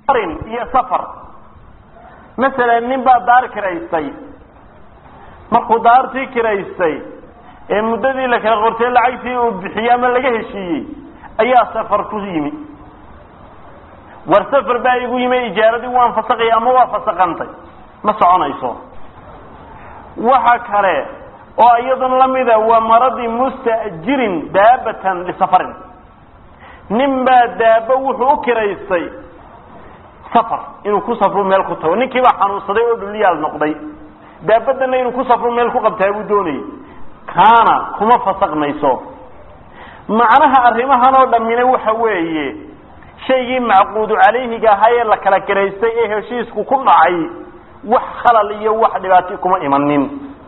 iyo safar مثلا نبا دار كريستي markuu daartii kireystay ee muddadii la kala qortay lacagtii uu bixiyay ma laga heshiiyay ayaa safar ku yimi war safar baa igu yimi ijaaradii waan fasaqay ama waa fasaqantay ma soconayso waxa kale oo iyadan lamida waa maradi mustaajirin daabatan li safarin nimba daaba wuxuu kireystay safar inuu ku safro meel ku tago ninkii baa xanuunsaday oo dhuliyaal noqday daabadana inuu ku safro meel ku qabtaa uu doonay kaana kuma fasaqmayso macnaha arrimahan oo dhamina waxa weeye shaygi macquud calayhiga haye la kala kireystay ee heshiisku ku dhacay wax khalal iyo wax dhibaato kuma imanin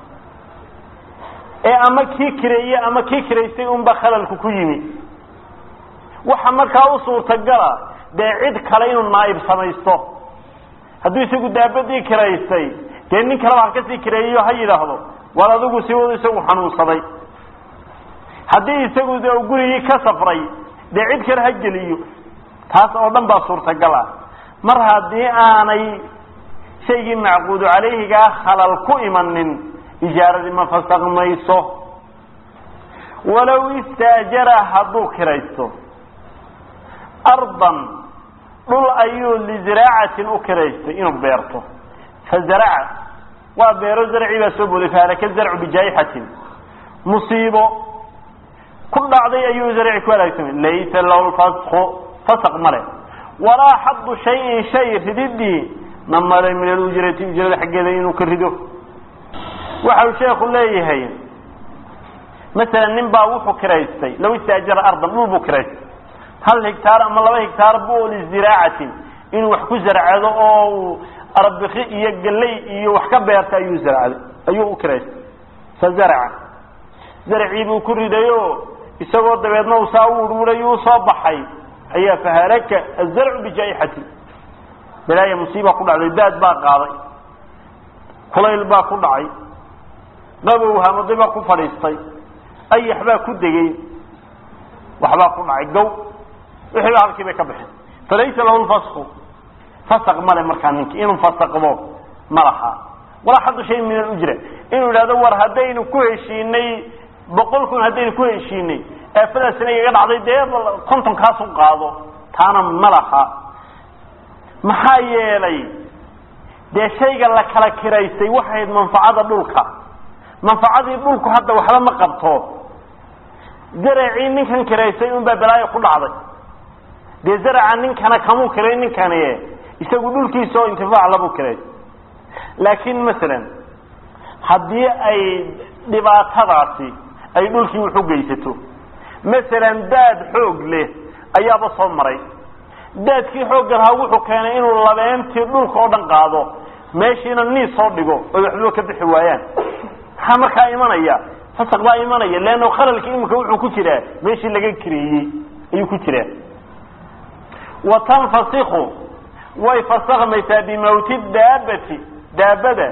ee ama kii kireeyay ama kii kireystay ba khalalku ku yimi waxa markaa u suurtagala cid kale inuu naayib samaysto haddii isagu daabadii kireystay dee nin kale wax ka sii kireeyo ha yiraahdo wal adigu si wada isagu xanuunsaday haddii isagu gurigii ka safray dee cid kale ha geliyo taas oo dhan baa suurtagal ah mar haddii aanay shaygii macquud calayhiga khalal ku imanin ijaaradii ma fasaqmayso walow istaajara hadduu kiraysto ardan dhul ayuu liziraacatin u kiraystay inuu beerto fazaraca waa beero zarci baa soo booday faalaka zarcu bijaayihatin musiibo ku dhacday ayuu zarci ku halaagsamay laysa lahu fasaq male walaa xaddu shayin shay rididii namare min alujrati ujrada xaggeeda inuu ka rido waxa uu sheekhu leeyahay مثلا نبا وحو كريستي لو استاجر ارضا مو كريست هل هكتار اما 2 هكتار بو للزراعه انه wax ku zarcado oo arbixi iyo galay iyo wax ka beerta ayuu zarcado ayuu كريست فزرع زرعي buu ku ridayo isagoo dabeedna uu soo uruurayo soo baxay ayaa fahalaka الزرع بجائحتي بلاaya musiiba ku dhacday daad baa qaaday kulayl baa ku dhacay qabow hamadiba ku fadhiistay ay xabaa ku degay waxba ku dhacay gow wixii halkii bay ka baxeen falaysa lahu alfasq fasaq male markaan ninki inuu fasaqdo malaha wala hadu shay min al-ujra inuu ilaado war hadaynu ku heshiinay 100 kun hadaynu ku heshiinay afadaasina iga dhacday deer konton kaas u qaado taana malaha maxaa yeelay de shayga la kala kireystay waxay manfaacada dhulka manfaacadii dhulku hadda waxba ma qabto زرعي ninkan kireysay un baa balaayo ku dhacday de zaraca ninkana kamu kireey ninkan isagu dhulkiisa oo intifaac labu kireey laakiin mesela hadii ay dhibaatadaasi ay dhulkii wuxuu geysato mesela daad xoog leh ayaaba soo maray daadkii xoog lahaa wuxuu keenay inuu labeentii dhulka oo dhan qaado meeshina ni soo dhigo oo waxba ka bixi waayaan waxa markaa imanaya fasaq baa imanaya leeno khalalka imka wuxuu ku jiraa meeshii laga kireeyay ayuu ku jiraa wa tanfasikhu way fasaqmaysaa bimawti daabada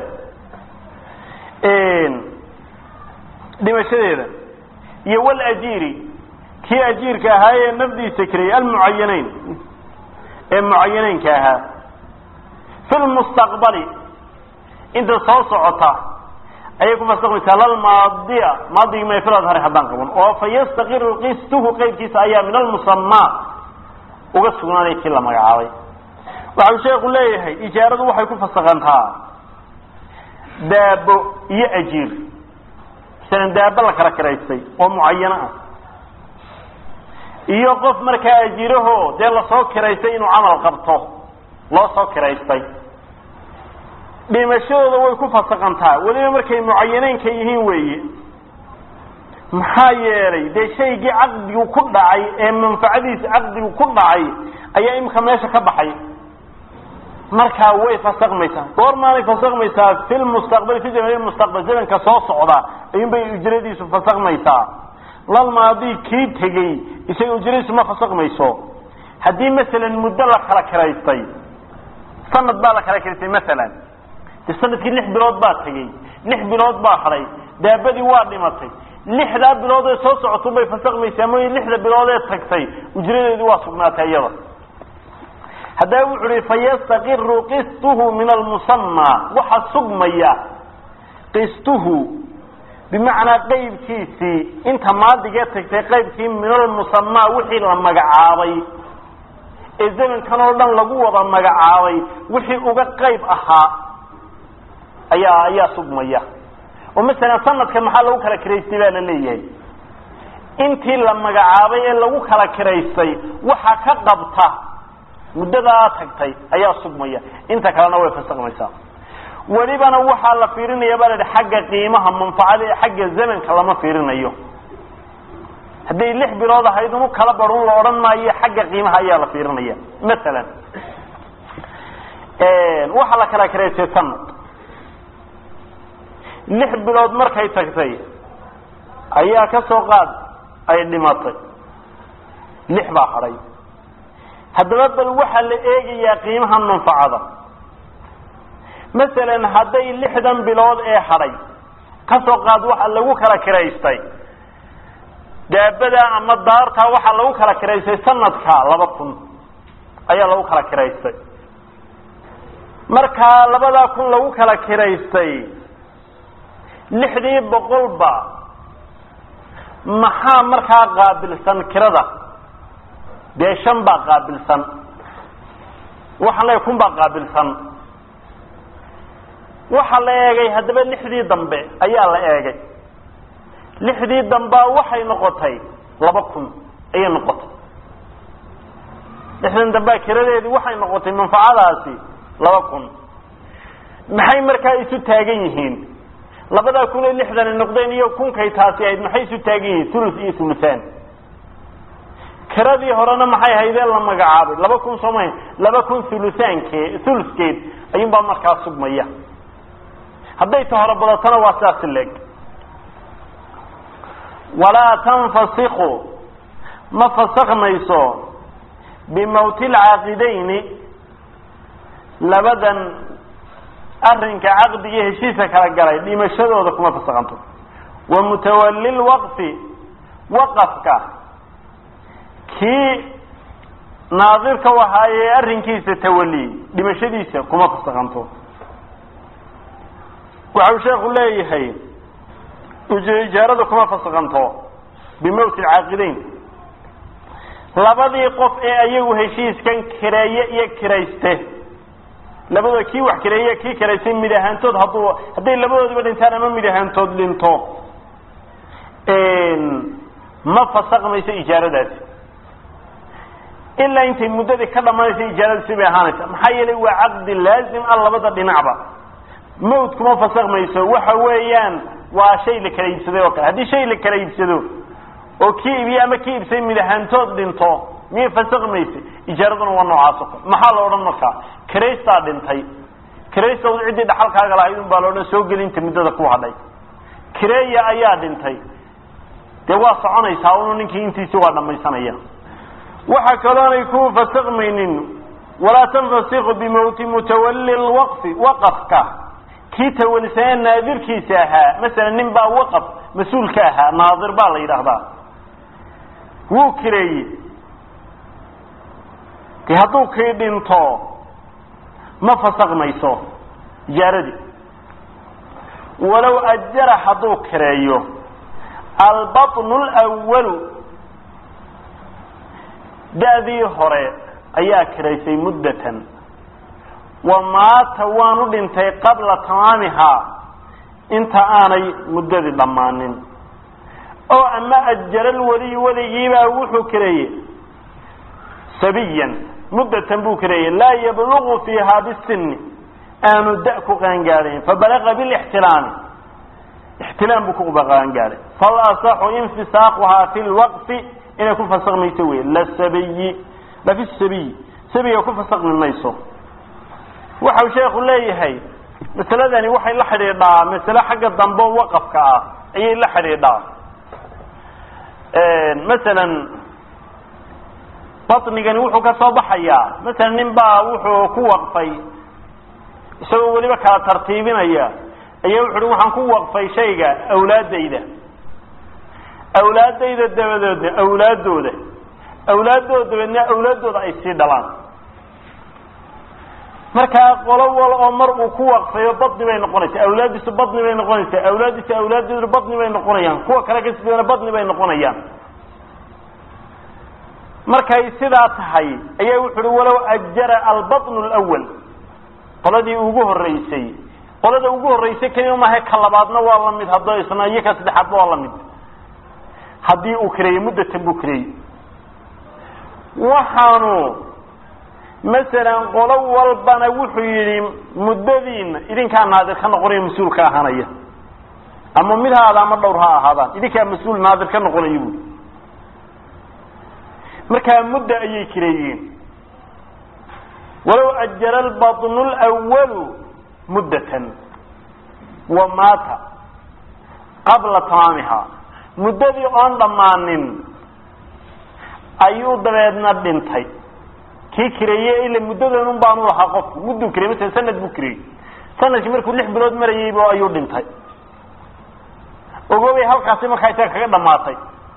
dhimashadeeda iyo wal ajiri kii ajirka ahaa ee nafdiisa kireeyay almuayanayn ee muayanaynka ahaa fil mustaqbali inta soo socota ayagu fasaqmaysaa lal maadiya maadiga ma filad hore hadan qaban oo fayastaqiru qistuhu qaybkiisa ayaa min al-musamma uga sugnaanay kii la magacaabay waxa sheekhu leeyahay ijaaradu waxay ku fasaqantaa daabo iyo ajir san daabo la kala kireystay oo muayana ah iyo qof markaa ajiraho de la soo kireystay inuu amal qabto loo soo kireystay dhimashadooda way ku fasaqantaa waliba markay muayanaynka yihiin weeye maxaa yeelay de shaygii aqdigu ku dhacay ee manfaacadiisa aqdigu ku dhacay ayaa imka meesha ka baxay markaa way fasaqmaysaa goormaanay fasaqmaysaa fil mustaqbal fi zaman mustaqbal zamanka soo socda ayun bay ujradiisu fasaqmaysaa lal maadi kii tegay isay ujradiisu ma fasaqmayso haddii mesela muddo la kala kireystay sanad baa la kala kireystay mesela sanadkii 6 bilood baa tagay 6 bilood baa haray daabadii waa dhimatay 6 bilood ee soo socotay bay fasaqmaysaa ma 6 bilood ee tagtay ujradeedu waa sugnaatay iyada هذا وحري فيستقر قسطه من المسمى وحسقميا قسطه بمعنى قيب كيسي انت ما دقيتك قيب كي من المسمى وحي لما قعاوي الزمن كانوا لن لقوة لما قعاوي وحي اوغا قيب اها ايا سقميا ومثلا سنة كمحال لو كلا كريستي بانا ليهي انتي لما قعاوي لو كلا كريستي وحا كقبتا مددا تagtay ayaa sugmaya inta kalena way fasaqmaysaa walibana waxa la fiirinayaa balad xagga qiimaha manfaacada xagga zamanka lama fiirinayo hadii 6 bilood ahayd uu kala baran la oran maayo xagga qiimaha ayaa la fiirinaya midalan waxa la kala kareysay sanad 6 bilood markay tagtay ayaa ka soo qaad ay dhimatay 6 baa haray هذا بل وحل إيجي قيمها المنفعة مثلا هذي لحدا بلاد إيه حري كسوقات وحل لو كلا كريستي دابدا أما الدار تا وحل لو كلا كريستي سنة كا لبطن أي لو كلا كريستي مركا لبدا كن لو كلا كريستي لحدي بقلبا محا مركا قابل سن كردا deeshan baa qaabilsan waxa la yakun baa qaabilsan waxa la eegay hadaba lixdii dambe ayaa la eegay lixdii dambe waxay noqotay 2000 ay noqotay lixdan dambe kiradeedii waxay noqotay manfaacadaasi 2000 maxay markaa isu taagan yihiin 2060 noqdeen iyo kunkay taasi ay maxay isu taagan yihiin thuluth iyo thuluthan كردي هرانا محي هيدا لما قعابي لما كون سمين لما كون ثلث كيد أيين بقى مركز صبمية هديت هرب بلاتنا واساس الليك ولا تنفسخوا ما فسخ ميسو بموت العاقدين لبدا أرنك عقدي هشيسك على الجري دي مشهد وذاك ما فسخنتم ومتولي الوقف وقفك كي ناظرك وهاي أرنكيس تولي دمشديسة كما فسقنتو وعو شيخ الله يهي وجارده كما فسقنتو بموت العاقلين لبدي قف ايغو هشيس كان كرايه كريسته لبدو كي wax كرايه كي كريسين midahantood hadii labadoodba dhintaan ama midahantood dhinto ma fasaqmayso ijaaradaasi إلا أنت مدة كذا ما يصير جلد سبحانه محيلي وعقد لازم الله بدأ بنعبة موت كما فسق ما يسوي وحويان وشيء لكريب سدوا وكذا هذا شيء لكريب سدوا وكيف يا ما كيف سمي لهنتود دينتو مين فسق ما يصير إجارة ونعاصف محل ورنكا كريستا دينتي كريستا وعدي دحال كذا لا يدوم بالون سوق اللي أنت مدة قوة عليه كريا أياد دينتي تواصل عنا يساوون إنك أنت سوى لما يسميه وحكلان يكون فسقمين ولا تنفسق بموت متولي الوقف وقفك كي تولسان ناظر كيساها مثلا نبا وقف مسؤول كاها ناظر بالي رهبا هو كري كي هاتو كي دينتو ما فسق ميسو جاردي ولو أجر حدو كريو البطن الأول دادي هوري ايا كريسي مدة وما توانو دنتي قبل تمامها انت آني مدة ضمانين او اما اجر الولي وليبا وحو كري سبيا مدة بو كري لا يبلغ فيها بالسن انو دأكو غانقارين فبلغ بالاحتلام احتلام بكو بغانقارين فالأصح انفساقها في الوقت إن يكون فسق ما يسوي لا السبي لا في السبي سبي يكون فسق من ميسو وحو شيخ الله يهي مثلا ذاني وحي لحري دا مثلا حق الضنبو وقف كا أي لحري دا مثلا بطني كان وحو كصباحيا مثلا نبا وحو كو وقفي يسوي ولي بكا ترتيبين اياه اياه وحو وحن كو وقفي شيء اولاد ديده أولادي أولادود أولادود أولادود بأن أولادود أي سيد دلان markaa qolo wal oo mar uu ku waqfayo badni bay noqonaysaa awlaadiisu badni bay noqonaysaa awlaadiisu badni bay noqonayaan kuwa kale ka sidana badni bay noqonayaan markay sidaa tahay ayaa wuxuu walaw ajara albatn alawwal qoladii ugu horeysay qolada ugu horeysay kaliya ma aha kalabaadna waa la mid hadoo isna iyo ka saddexaad waa la mid hadii uu kireeyo muddatan buu kireeyo waxaanu مثلا قولوا والبنا وحيري مددين إذن كان نادر كان قريب مسؤول كهانية أما من هذا ما دورها هذا إذا كان مسؤول نادر كان قريب ما كان مدة أي كريين ولو أجل البطن الأول مدة ومات قبل طعامها مدة أن ضمان أيود بيدنا بنتي كي كريه إلا مدة نبان ولا حقف مدة كريه مثلا سنة بكري سنة كمير كل لح بلاد مريء بوا أيود بنتي وقوي هل قاسم خايتك كذا ماتي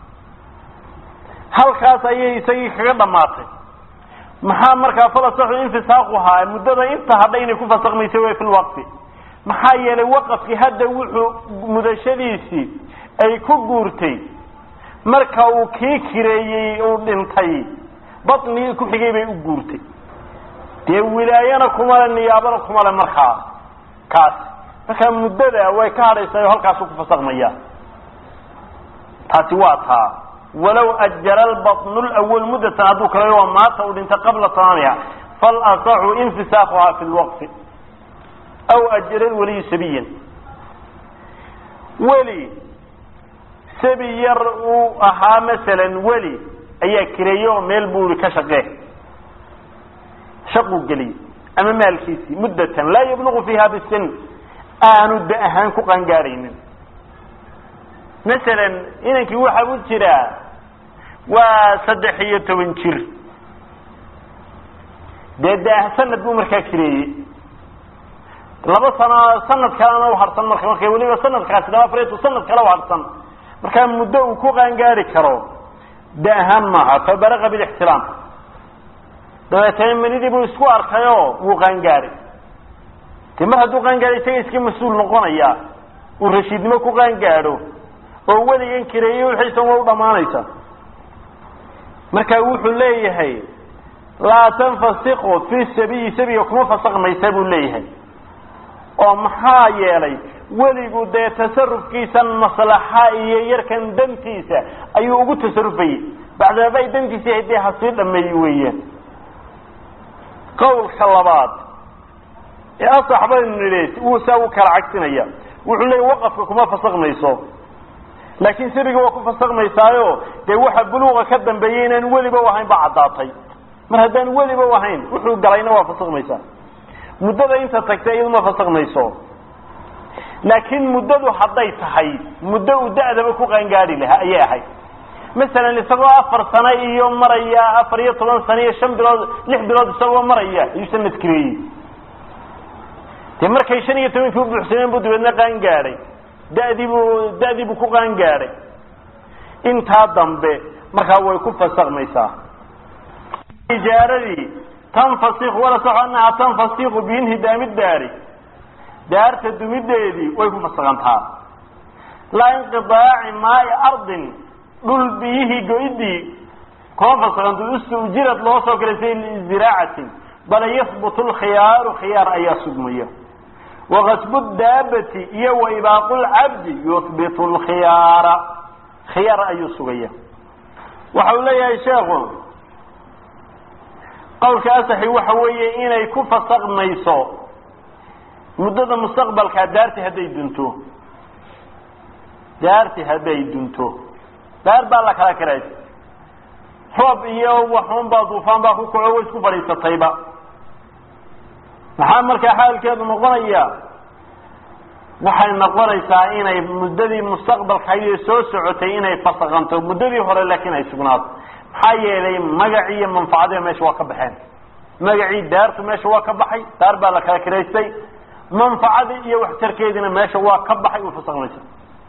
هل قاس أيه يسوي كذا ماتي محامر كافلا صح انفساقها مدة انت هذين يكون فسق ما يسوي في الوقت محايا لو وقف في هذا مدشليسي أي كجورتي مركو كي كريه ودنتي بطني كحجي بي وجورتي دي ولايانا كمال النيابة كمال مرخا كاس فكان مدة ويكاريسا هالكاس كفسق مياه تاتواتها ولو أجل البطن الأول مدة عدوك اليوم مات ودنت قبل ثانية فالأصح انفساخها في الوقت أو أجل الولي سبيا ولي سبي يرؤو أها مثلا ولي أي كريو ميلبوري كشقه شقو قلي أما مالكيسي مدة لا يبلغ فيها بالسن آنود أهانكو قنقارين مثلا إنك يوحى بلترا وصدحية وانشر ده سنة بومركا كري لابا سنة كلانا وحرصان مركا وليبا سنة كاسنا وفريتو سنة كلا وحرصان مركا مدة وكو قنقاري كرو ده أهمها فبرغ بالاحترام dabeetana manidii buu isku arkayo wuu qaangaari timar hadduu qaangaari isaga iska mas-uul noqonaya uu rashiidnimo ku qaangaadho oo weligan kireeyey wixiisan waa u dhammaanaysa marka wuxuu leeyahay laa tanfasiqu fi sabiyi sabiga kuma fasaqmaysa buu leeyahay oo maxaa yeelay weligu dee tasarufkiisan maslaxa iyo yarkan dantiisa ayuu ugu tasarufayay bacdaba ay dantiisa haddii hasii dhameeyey weeyaan قول خلابات يا صاحبي النليس وساو كالعكسنيا wuxuu leeyahay waqafka kuma fasaqmayso laakiin siriga waa ku fasaqmaysaayo de waxa buluuqa ka dambeeyeen waliba waxaan bacdaatay mar hadaan waliba waxaan wuxuu galayna waa fasaqmaysaa muddada inta tagtay iyadu ma fasaqmayso laakiin muddadu haday tahay muddo u da'daba ku qaangaari lahaa ayay ahayd مثلا لسبب 4 سنة يوم مريا 14 سنة 5 بلاد 6 بلاد سوا مريا يسمى تكري تمر كيشان يتوين في بحسين بدونا قانقاري دادي بكو قانقاري انت ضمبه مركا ويكون فسق ميسا إجارة تنفسيق ولا صح أنها تنفسيق بإنهدام الداري دار تدوم الداري ويكون فسقانتها لا انقضاع ماء أرض دول بيه جويدي كونفس عندو استوجرت لو سو كلسي الزراعه بل يثبت الخيار خيار اي سدميه وغصب الدابه يو اباق العبد يثبت الخيار خيار اي سغيه وحولي يا شيخ قولك اصحي وحويه اني كفسق ميسو مدده مستقبل كدارتي هدي دنتو دار بالله كلا كرايس حب iyo waxun baa duufaan baa ku kaco isku fariisatayba waxa marka xaalkeedu noqonaya waxay noqonaysaa inay muddadii mustaqbalka ay soo socotay inay fasaqanto muddadii hore laakiin ay sugnaato maxaa yeelay magaci iyo manfaacada meesha waa ka baxeen magaci daartu meesha waa ka baxay daar baa la kala karaystay manfaacada iyo waxtarkeedina meesha waa ka baxay oo fasaqnaysa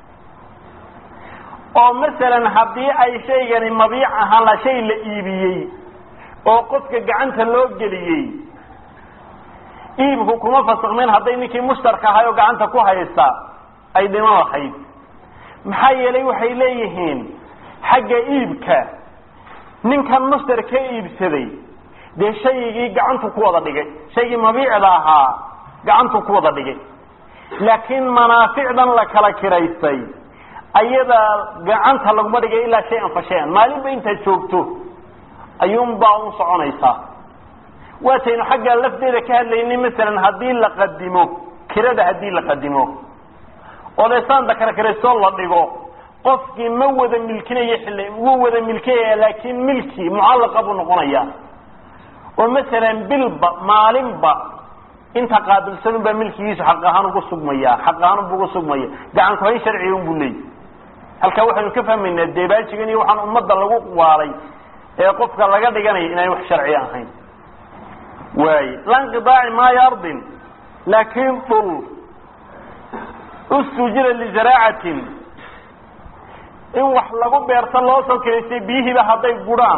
oo مثلا hadii ay sheegani mabiic ahaan la shay la iibiyay oo qofka gacanta loo geliyay iibku kuma fasaqmeen hadday ninkii mushtarka ahay oo gacanta ku haysta ay dhiman lahayd maxaa yeelay waxay leeyihiin xagga iibka ninkan mushtarka iibsaday dee shaygii gacantu ku wada dhigay shaygii mabiicda ahaa gacantu ku wada dhigay laakiin manaaficdan la kala kiraystay ayada gacanta laguma dhigay ilaa shay an fa shay-an maalinba intaad joogto ayuunbaa u soconaysaa waataynu xagga lafteeda ka hadlaynay masalan haddii la qadimo kirada haddii la qadimo oo leesaanta kala kiraystoo la dhigo qofkii ma wada milkinayo xilli wuu wada milkiyaya laakiin milki mucallaqa buu noqonaya oo masalan bilba maalinba inta qaabilsan baa milkigiisu xaq ahaan ugu sugmaya xaq ahaan ugu sugmaya gacan ku hay sharci uu leeyahay halka waxaanu ka fahmaynaa deebaajigan iyo waxaan ummadda lagu qwaalay ee qofka laga dhiganayo inay wax sharci ahayn waay lan qidaa'i ma yardin laakiin dhul usujira li zaraacatin in wax lagu beerto loo soo kireysay biyihiiba hadday guraan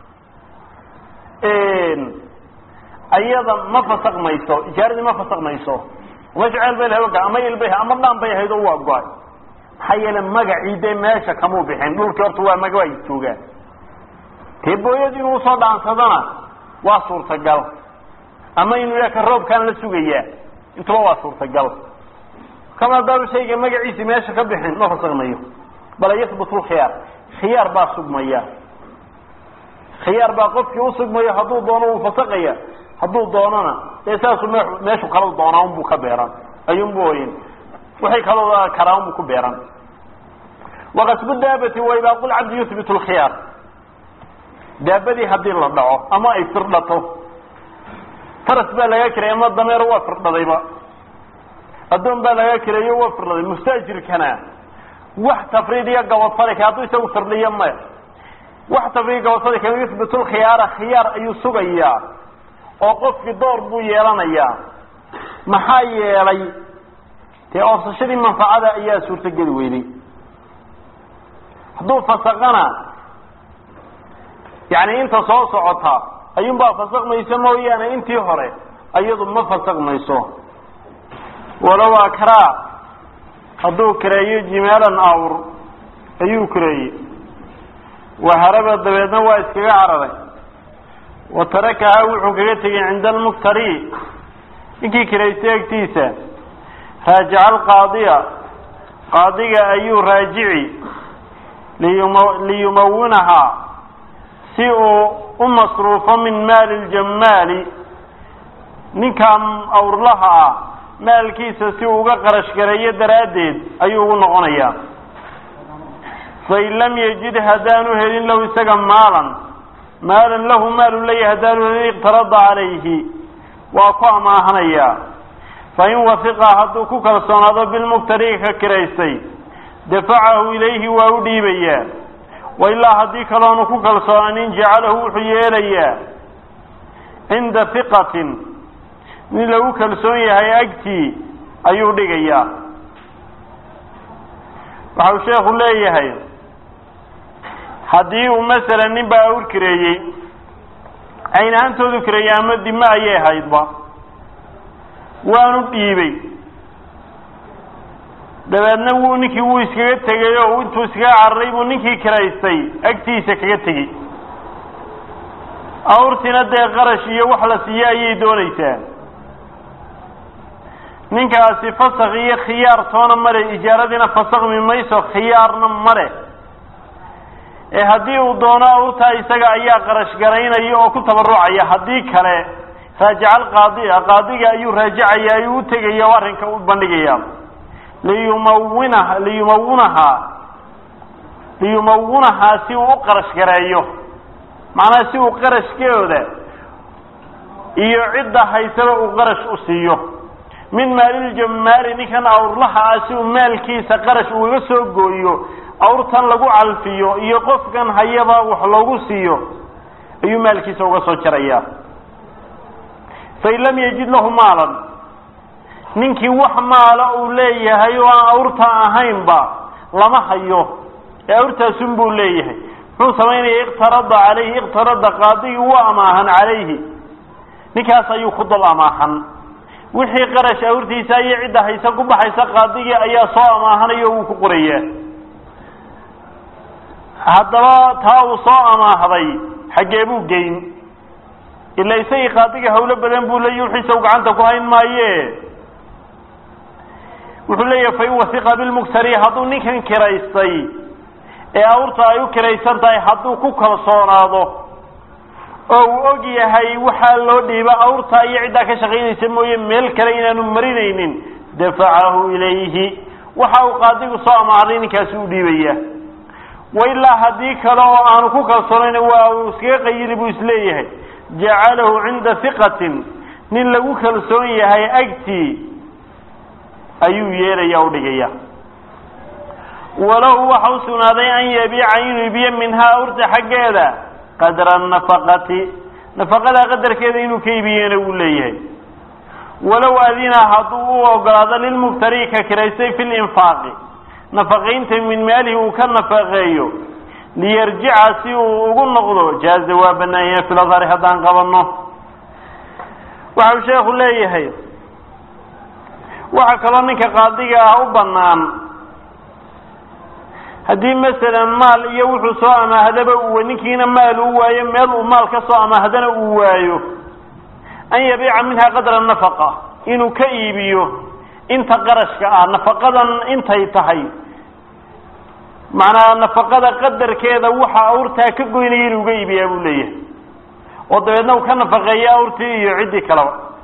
ayada ma fasaqmayso ijaaradii ma fasaqmayso wajcal bay lahayd ama ilbay ama dhan bay haydo waa go'ay hayla magaciide meesha kamu bixin dhulka horta waa magay jooga teebooyad inuu soo dhaansadana waa suurtagal ama inuu yaaka roobkan la sugaya inta waa suurtagal kama daru shayga magaciisa meesha ka bixin ma fasaqmayo bal yasbutu khiyar baa sugmaya khiyar baa qofkii u sugmaya haduu doono uu fasaqaya haduu doonana eesaasu meeshu kala doonaa uu ka beeran ayuun booyin waxay kala karaan uu ku beeran waqasbu daabati wa ila qul abd yuthbitu al-khiyar daabadi hadii la dhaco ama ay firdhato faras baa laga kiray ama dameer waa firdhadayba adoon baa laga kiray waa firdhaday mustaajirkana wax tafriidiya gabad farka haduu isagu firdhiyo ma wax tafriiga gabad farka yuthbitu al-khiyar khiyar ayu sugaya oo qofkii door buu yeelanaya maxaa yeelay tee oofsashadii manfaacada ayaa suurtageli weynay hadduu fasaqana yani inta soo socota ayuunbaa fasaqmaysa mooyaane intii hore ayadu ma fasaqmayso walow akraa hadduu kireeyo jimaalan awr ayuu kireeyey waharaba dabeedna waa iskaga cararay وتركها وحكي تجي عند المقتري إنكي كريستيكتيسا راجع القاضية قاضية أيو راجعي ليمونها سيء مصروفا من مال الجمال نكام أور لها مال كيسا سيء قرش كرية دراديد أيو نغنيا فإن لم يجد هدانه هلين لو سقم مالا مالا له مال لي هدانه اقترض عليه وقام هنيا فإن وثق هدوك كالصناد بالمقتريك كريستي دفعه إليه وأوديبيا وإلا هديك لانك كالصناد جعله حياليا عند ثقة من لو كالصناد هيأكتي أيوديقيا وحو شيخ الله يهي haddii uu masalan nin baa awr kireeyey aynaantoodu kireeyey ama dima ayay haydba waanu dhiibay dabeedna ninkii wuu iskaga tegay oo intuu iskaga cararay buu ninkii kiraystay agtiisa kaga tegey awrtina dee qarash iyo wax la siiye ayay doonaysaa ninkaasi fasakh iyo khiyaar toona male ijaaradina fasakmi mayso khiyaarna male haddii uu doono awrtaa isaga ayaa qarash garaynaya oo ku tabarucaya haddii kale raajica alqaadiya qaadiga ayuu raajicaya ayuu u tegaya oo arrinka u bandhigaya liyumawunahaa si uu u qarash gareeyo macnaha si uu qarashkeeda iyo cidda haysaba uu qarash u siiyo min maaliljammaali ninkan awrlaha ah si uu maalkiisa qarash uga soo gooyo awrtan lagu calfiyo iyo qofkan hayaba wax loogu siiyo ayuu maalkiisa uga soo jaraya fa lam yajid lahu maalan ninkii wax maala uu leeyahay oo aan awrta ahaynba lama hayo ee awrtaasun buu leeyahay muxuu samaynaya iqtarada qaadigi waa amaahan calayhi ninkaas ayuu ku dul amaahan wixii qarash awrtiisa iyo cid haysa ku baxaysa qaadigii ayaa soo amaahanayo uu ku qorayaa haddaba taa uu soo amaahday xagee buu geyn ila isagii qaadiga hawlo badan buu leeyahay wixiisa uu gacanta ku hayn maaye wuxuu leeyahay fa wasiqa bil muktari hadduu ninkan kiraystay ee awrta ay u kiraysan tahay hadduu ku kalsoonaado oo uu og yahay waxa loo dhiiba awrta iyo cidda ka shaqeynaysa mooye meel kale inaanu marinaynin dafacahu ilayhi waxa uu qaadigu soo amaahday ninkaasi u dhiibaya وإلا هذه كلام عن كوكا صلنا وسكيق يلبو إسليه جعله عند ثقة نلقو كالسوية هاي أكتي أيو يرى يوديا ولو وحوسنا ذي أن يبيع يبيع منها أرت حقا قدر النفقة نفقة قدر كذا إنه كيبين وليه ولو أذين حضوه وقراد للمفتري ككريسي في الإنفاق نفقين من ماله وكان نفقيه ليرجع سيو وقل نقضه جاز وابنائه في الأظهر هدان قبلنا وحو شيخ الله يهي وحكرانك قاضية أو بنان هدي مثلا مال يوحو سواء ما هدب ونكينا مال هوايه مال ومال كسواء ما هدنا هوايه أن يبيع منها قدر النفقة إنه كيبيه انت قرشك نفقدا انت يتحي معنى نفقدا قدر كذا وحا اورتا كغوينين uga iibiyaa buu leeyahay oo dabeedna uu ka nafaqeeyaa aurtii iyo cidi kale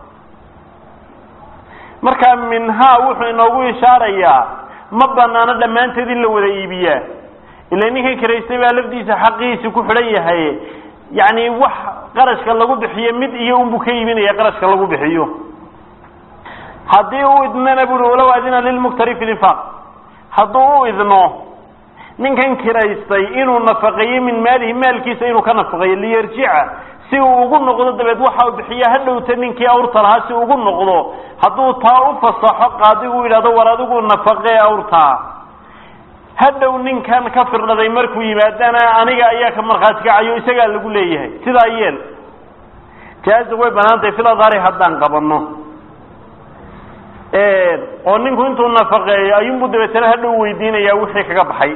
marka minha wuxuu inoogu ishaarayaa ma banaana dhamaanteed in la wada iibiyaa ilaa ninka kireystay baa lafdiisa xaqiisa ku xiran yahay yani wax qarashka lagu bixiyo mid iyo uu ka iibinaya qarashka lagu bixiyo haddii uu idnana buu walaw adina lilmuktari fi linfaaq hadduu u idno ninkan kiraystay inuu nafaqeeyo min maalihi maalkiisa inuu ka nafaqeeyo liyarjica si uu ugu noqdo dabeed waxa uu bixiyaa hadhowta ninkii awrta lahaa si ugu noqdo hadduu taa u fasaxo qaadigu yidhahdo war adigu nafaqee awrtaa hadhow ninkan ka firdhaday markuu yimaadana aniga ayaa ka markhaati kacayo isagaa lagu leeyahay sidaa yeel jaaza way banaantay filadari haddaan qabanno oo ninku intuu nafaqeeyo ayuunbuu dabeetana hadhow weydiinayaa wixii kaga baxay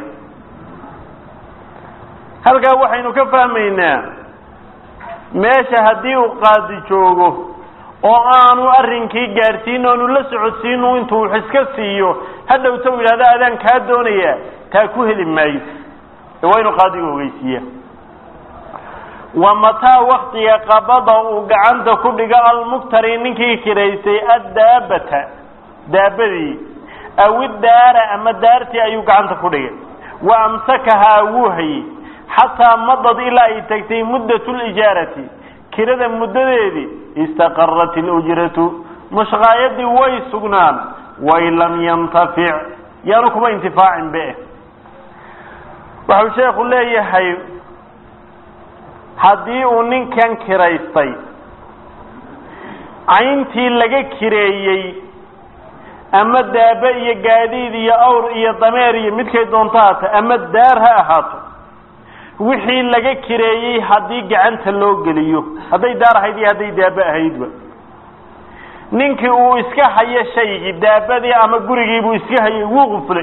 halkaa waxaynu ka fahmaynaa meesha haddii uu qaadi joogo oo aanu arrinkii gaadhsiin oonu la socodsiinu intuu wax iska siiyo hadhowta uu yidhahdo adaan kaa doonaya taa ku heli maayo waa inuu qaadiga ogeysiiya ومتى وقت قبض وقعنت كل المفتري نكي كريسي الدابة دابدي أو الدار أما دارتي أيو قعنت كل وأمسكها وهي حتى مضت إلى تكتي مدة الإجارة كرد مدة دي استقرت الأجرة مش غاية ويسقنان وإن لم ينتفع يركب انتفاع به وحو شيخ الله يحيو haddii uu ninkan kiraystay cayntii laga kireeyey ama daaba iyo gaadiid iyo awr iyo dameer iyo midkay doonto haata ama daar ha ahaato wixii laga kireeyey haddii gacanta loo geliyo hadday daar ahayd iyo hadday daaba ahaydba ninkii uu iska hayo shaygii daabadii ama gurigiibuu iska hayay wuu quflay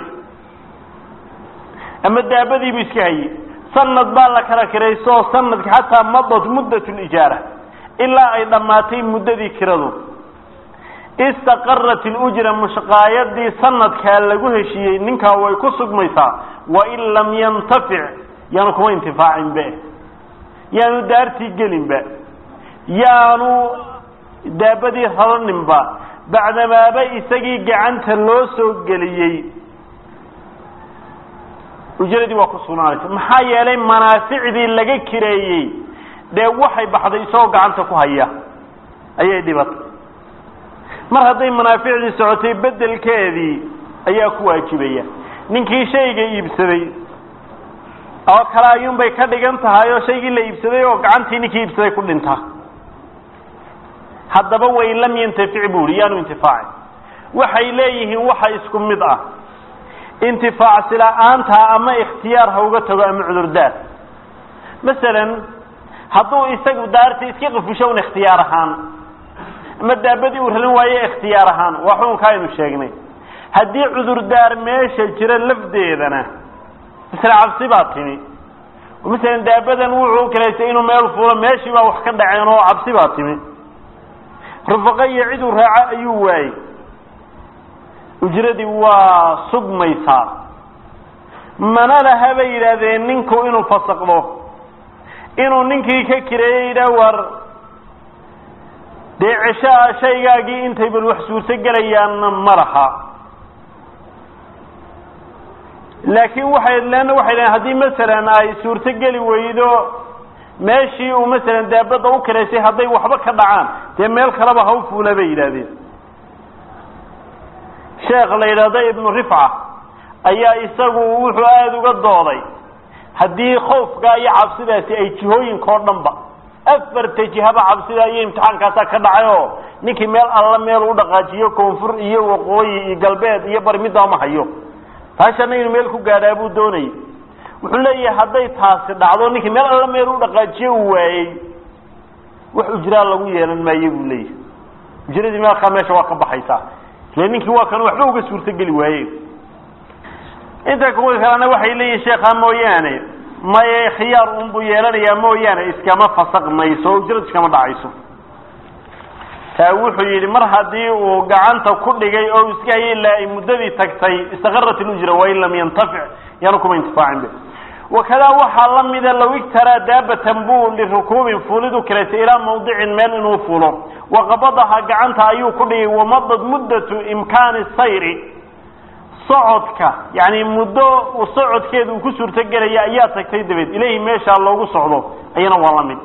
ama daabadiibuu iska hayay sanad baa la kala kirayso sanadka hatta madad muddat al-ijara illa ay dhamaatay muddadii kiradu istaqarrat al-ujra mushqayadi sanadka lagu heshiyay ninka way ku sugmaysaa wa in lam yantafi' yaanu kuma intifaacin ba yaanu daarti gelin ba yaanu daabadii haranin ba bacda ma ba isagii gacanta loo soo galiyay ujeedii waa ku sugnaanaysa maxaa yeelay manaaficdii laga kireeyay de waxay baxday soo gacanta ku haya ayay dhibatay mar haday manaaficdii socotay bedelkeedii ayaa ku waajibaya ninkii shayga iibsaday oo kala ayuun bay ka dhigan tahay oo shaygii la iibsaday oo gacantii ninkii iibsaday ku dhinta haddaba way lam yantafic buuriyaanu intifaac waxay leeyihiin waxa isku mid ah انتفاع سلا أنت أما اختيار هوجته أما عذر دار مثلا هذو يستقبل دارتي يسقف في شون اختيارهان ama daabadii uu ralan waaye ikhtiyaar ahaan waa xukunka aynu sheegnay haddii cudurdaar meesha jira lafdeedana misla cabsi baa timi مثلا دابدا وحو كليسay inuu meel fuulo meeshii baa wax ka dhaceen oo cabsi baa timi rafaqay ciidu raaca ayuu waay ujradii waa sugmaysa mana laha bay yiraahdeen ninku inuu fasaqdo inuu ninkii ka kireeyay war deecisha shaygaagii intay bal wax suurta galayaan maraha laakiin waxay leeyahay hadii mesela ay suurta gali weydo meeshii uu mesela daabada u kareysay haday waxba ka dhacaan de meel kaleba ha u fuula bay yiraahdeen sheekh la yiraahdo ibn rif'a ayaa isagu wuxuu aad uga dooday hadii khoofka iyo cabsidaasi ay jihooyin koo dhanba afarta jihaba cabsida iyo imtixaankaas ka dhacayo ninkii meel alla meel u dhaqaajiyo koonfur iyo waqooyi iyo galbeed iyo barmida ma hayo taasana inuu meel ku gaadhay buu doonay wuxuu leeyahay haday taasi dhacdo ninkii meel alla meel u dhaqaajiyo waayay wax ujraa lagu yeelan maayo buu leeyahay ujradii meel ka meesha waa ka baxaysa ninkii waa kan waxba uga suurta gali waayay inta kuwa kalena waxay leeyihiin sheekha mooyaane ma khiyaar buu yeelanayaa mooyaane iskama fasaqmayso ujrad iskama dhacayso taa wuxuu yiri mar hadii uu gacanta ku dhigay oo iska yeelay muddadii tagtay istaqarrat al-ujra wa illam yantafi yanakum intifaa'in bi wakala waxa lamida law iktara daabatan buu lirukubin fulidu kalaysa ila mawdicin meel inuu fulo wa qabadaha gacanta ayuu ku dhigay wa madad muddatu imkaani sayri socodka yani muddo uu socodkeedu ku suurta galay ayaa tagtay dabeed ilaahi meesha loogu socdo ayana waa lamid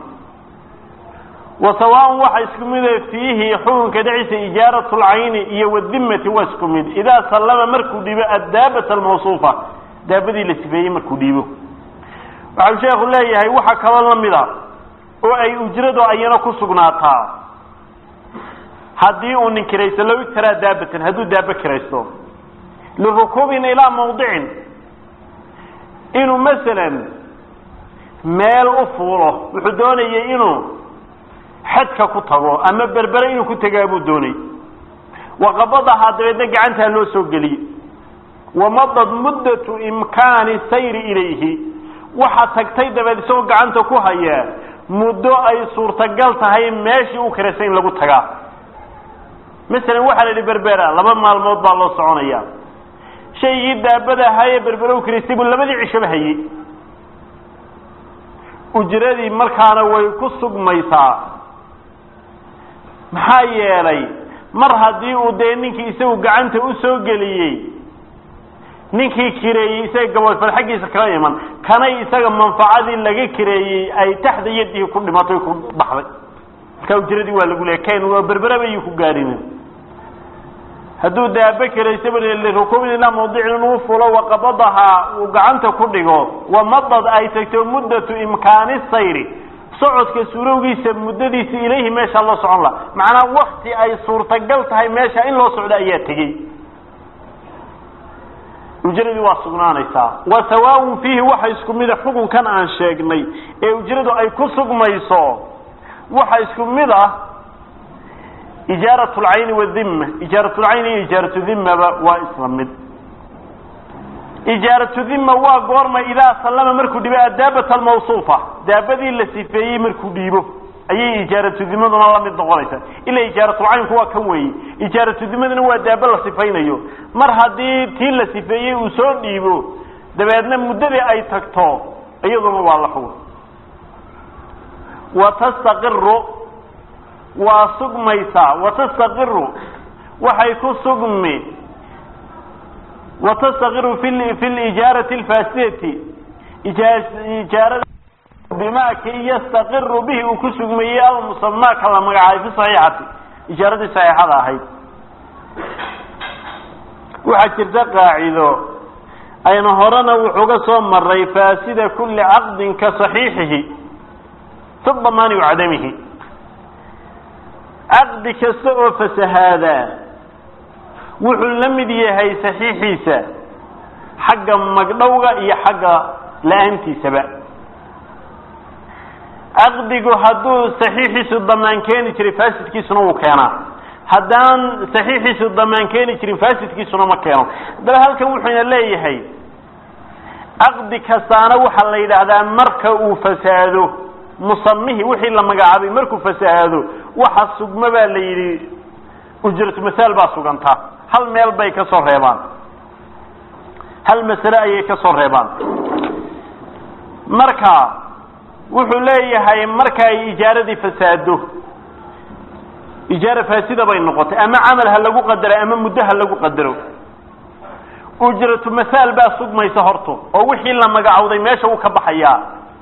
وسواء وحسكمد فيه حكم كدعس إجارة العين إيا والذمة واسكمد إذا سلم مركو ديبه الدابة الموصوفة دابدي لسفيه مركو ديبه وعلى شيخ الله يهي وحا كلا مدا وأي أجرده أينا كسقناتها هدي أن كريس لو اكترى دابة هدو دابة كريسو لركوب إلى موضع إنه مثلا مال أفوله وحدوني إنه حدك كتبه أما بربرين كتجابوا دوني وقبضها دبنا جعنتها لو سجلي ومضت مدة إمكان السير إليه وحتى تيد بدسوق جعنته كهيا مدة أي صورة جلتها هي ماشي وكرسين لقوا تجا مثلا واحد اللي بربرة لما ما الموضوع الله صعونيا شيء يبدأ بدأ هاي بربرة وكرسين ولا بدي عشان هي وجردي مركانا ويكسب ميسا maxaa yeelay mar hadii uu ninkii isagu gacanta u soo galiyay ninkii kireeyay isaga gabadh farxagiisa kala iman kana isaga manfaacadii laga kireeyay ay taxda yadii ku dhimatay ku baxday ka ujradii waa lagu leeyahay waa berberabay ku gaarin haduu daaba kireeyay sabab rukub ila mawdi'in uu fulo wa qabadaha uu gacanta ku dhigo wa madad ay tagto muddatu imkaani sayri socodka suurowgiisa muddadiisa ilayhi meesha Allah socon la macna waqti ay suurta gal tahay meesha in loo socdo ayaa tagay ujradu waa sugnaanaysa wa sawaa fihi waxa isku mid xukun kan aan sheegnay ee ujradu ay ku sugmayso waxa isku mid ah ijaaratu al-ayn wa dhimma ijaaratu al-ayn iyo ijaaratu dhimma waa isla mid إجارة ذمة وقرم إذا سلم مركو ديبه الدابة الموصوفة دابة اللي سيفيه مركو ديبه أي إجارة ذمة دون الله من ضغوليسة إلا إجارة العين هو كوي إجارة ذمة هو دابة اللي سيفين أيو مرها دي تين اللي سيفيه وصول ديبه دابة مدري أي تكتو أيضا مبالحوه وتستقر وصقميسا وتستقر وحيكو صقمي وتصغر في الإجارة الفاسدة إجارة بما كي يستقر به وكسب مياه ومسمى كما مقعي في صحيحة إجارة صحيحة هاي وحكرت قاعدة أين هرنا وحقصوا مرة فاسدة كل عقد كصحيحه ثم مانع عدمه عقد كسوء فسهذا wuxuu la mid yahay saxiixiisa xagga magdhowga iyo xagga laantiisaba عقدك هدو صحيح الضمان كان يجري فاسد كيسنا وكانا هدان صحيح الضمان كان يجري فاسد كيسنا ما كانوا ده هل كان وحنا ليه هي عقدك هستانا وحلا إذا هذا مركه فساده مصمه وحي لما قاعد مركه فساده وحسب ما باللي أجرة مثال باسوغانتا هل ميل باي كسر ريبان هل مسألة أي كسر ريبان مركا وحليه هاي مركا إجارة فساده إجارة فاسدة بين نقطة أما عمل هل لقو قدره أما مده هل لقو قدره أجرة مثال باسوغ ما يسهرته أو وحي لما قاعد ماشي وكبحيا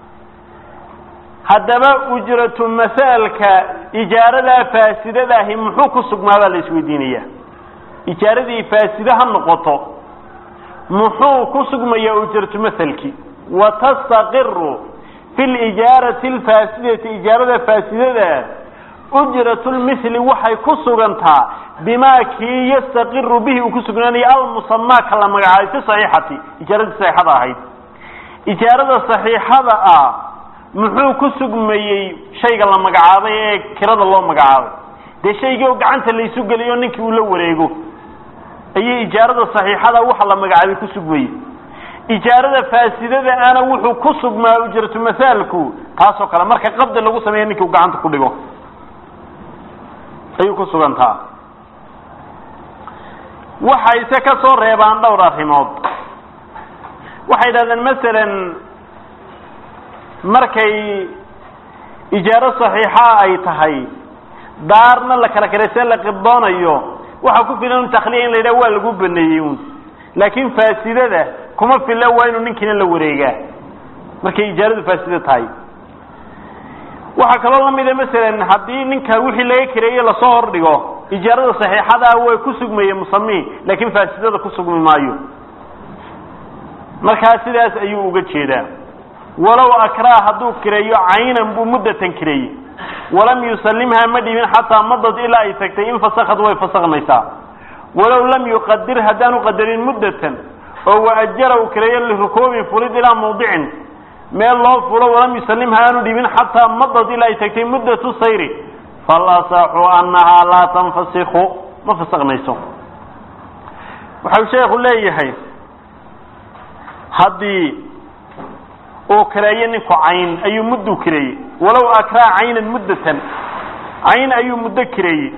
هدما أجرة مثال كإجارة فاسدة هي محوك السوق ما بالإسويدينية إجارة فاسدة النقطة محوك السوق ما أجرة مثلك وتستقر في الإجارة الفاسدة إجارة فاسدة أجرة المثل وحي كسوغنتا بما كي يستقر به وكسوغناني المصمى كلام قاعد صحيحتي إجارة صحيحة هاي إجارة صحيحة muxuu ku sugmayay shayga la magacaabay ee kirada loo magacaabay de shayga oo gacanta la isu galiyo ninkii uu la wareego ayay ijaarada saxiixada waxa la magacaabay ku sugmayay ijaarada faasidada ana wuxuu ku sugmaa ujratu masaalku taasoo kale marka qabda lagu sameeyo ninkii uu gacanta ku dhigo ayuu ku sugantaa waxa ay ka soo reebaan dhowr arrimood waxay yiraahdeen masalan markay ijaaro saxiixa ay tahay daarna la kala kareysay la qibdoonayo waxa ku filan takhliin in la yiraahdo waa lagu baneeyay laakiin faasidada kuma filan waa inuu ninkina la wareegaa markay ijaaradu faasida tahay waxa kale la mid ah mesela hadii ninka wixii laga kireeyay la soo hordhigo ijaarada saxiixada way ku sugmayeen musammi laakiin faasidada ku sugmi maayo marka sidaas ayuu uga jeedaa ولو أكره هدو كريو عينا بمدة كري ولم يسلمها مدين حتى مضت إلى أي تكتين فسخت ويفسخ نيسا ولو لم يقدر هدان قدرين مدة أو أجره كريو لركوب فريد إلى موضع ما الله فلو ولم يسلمها مدين حتى مضت إلى أي تكتين مدة الصير فالأصح أنها لا تنفسخ ما فسخ نيسا وحاول شيخ الله يحي هدي oo kareeyay ninku cayn ayuu muddo kareeyay walaw akraa caynan muddatan cayn ayuu muddo kareeyay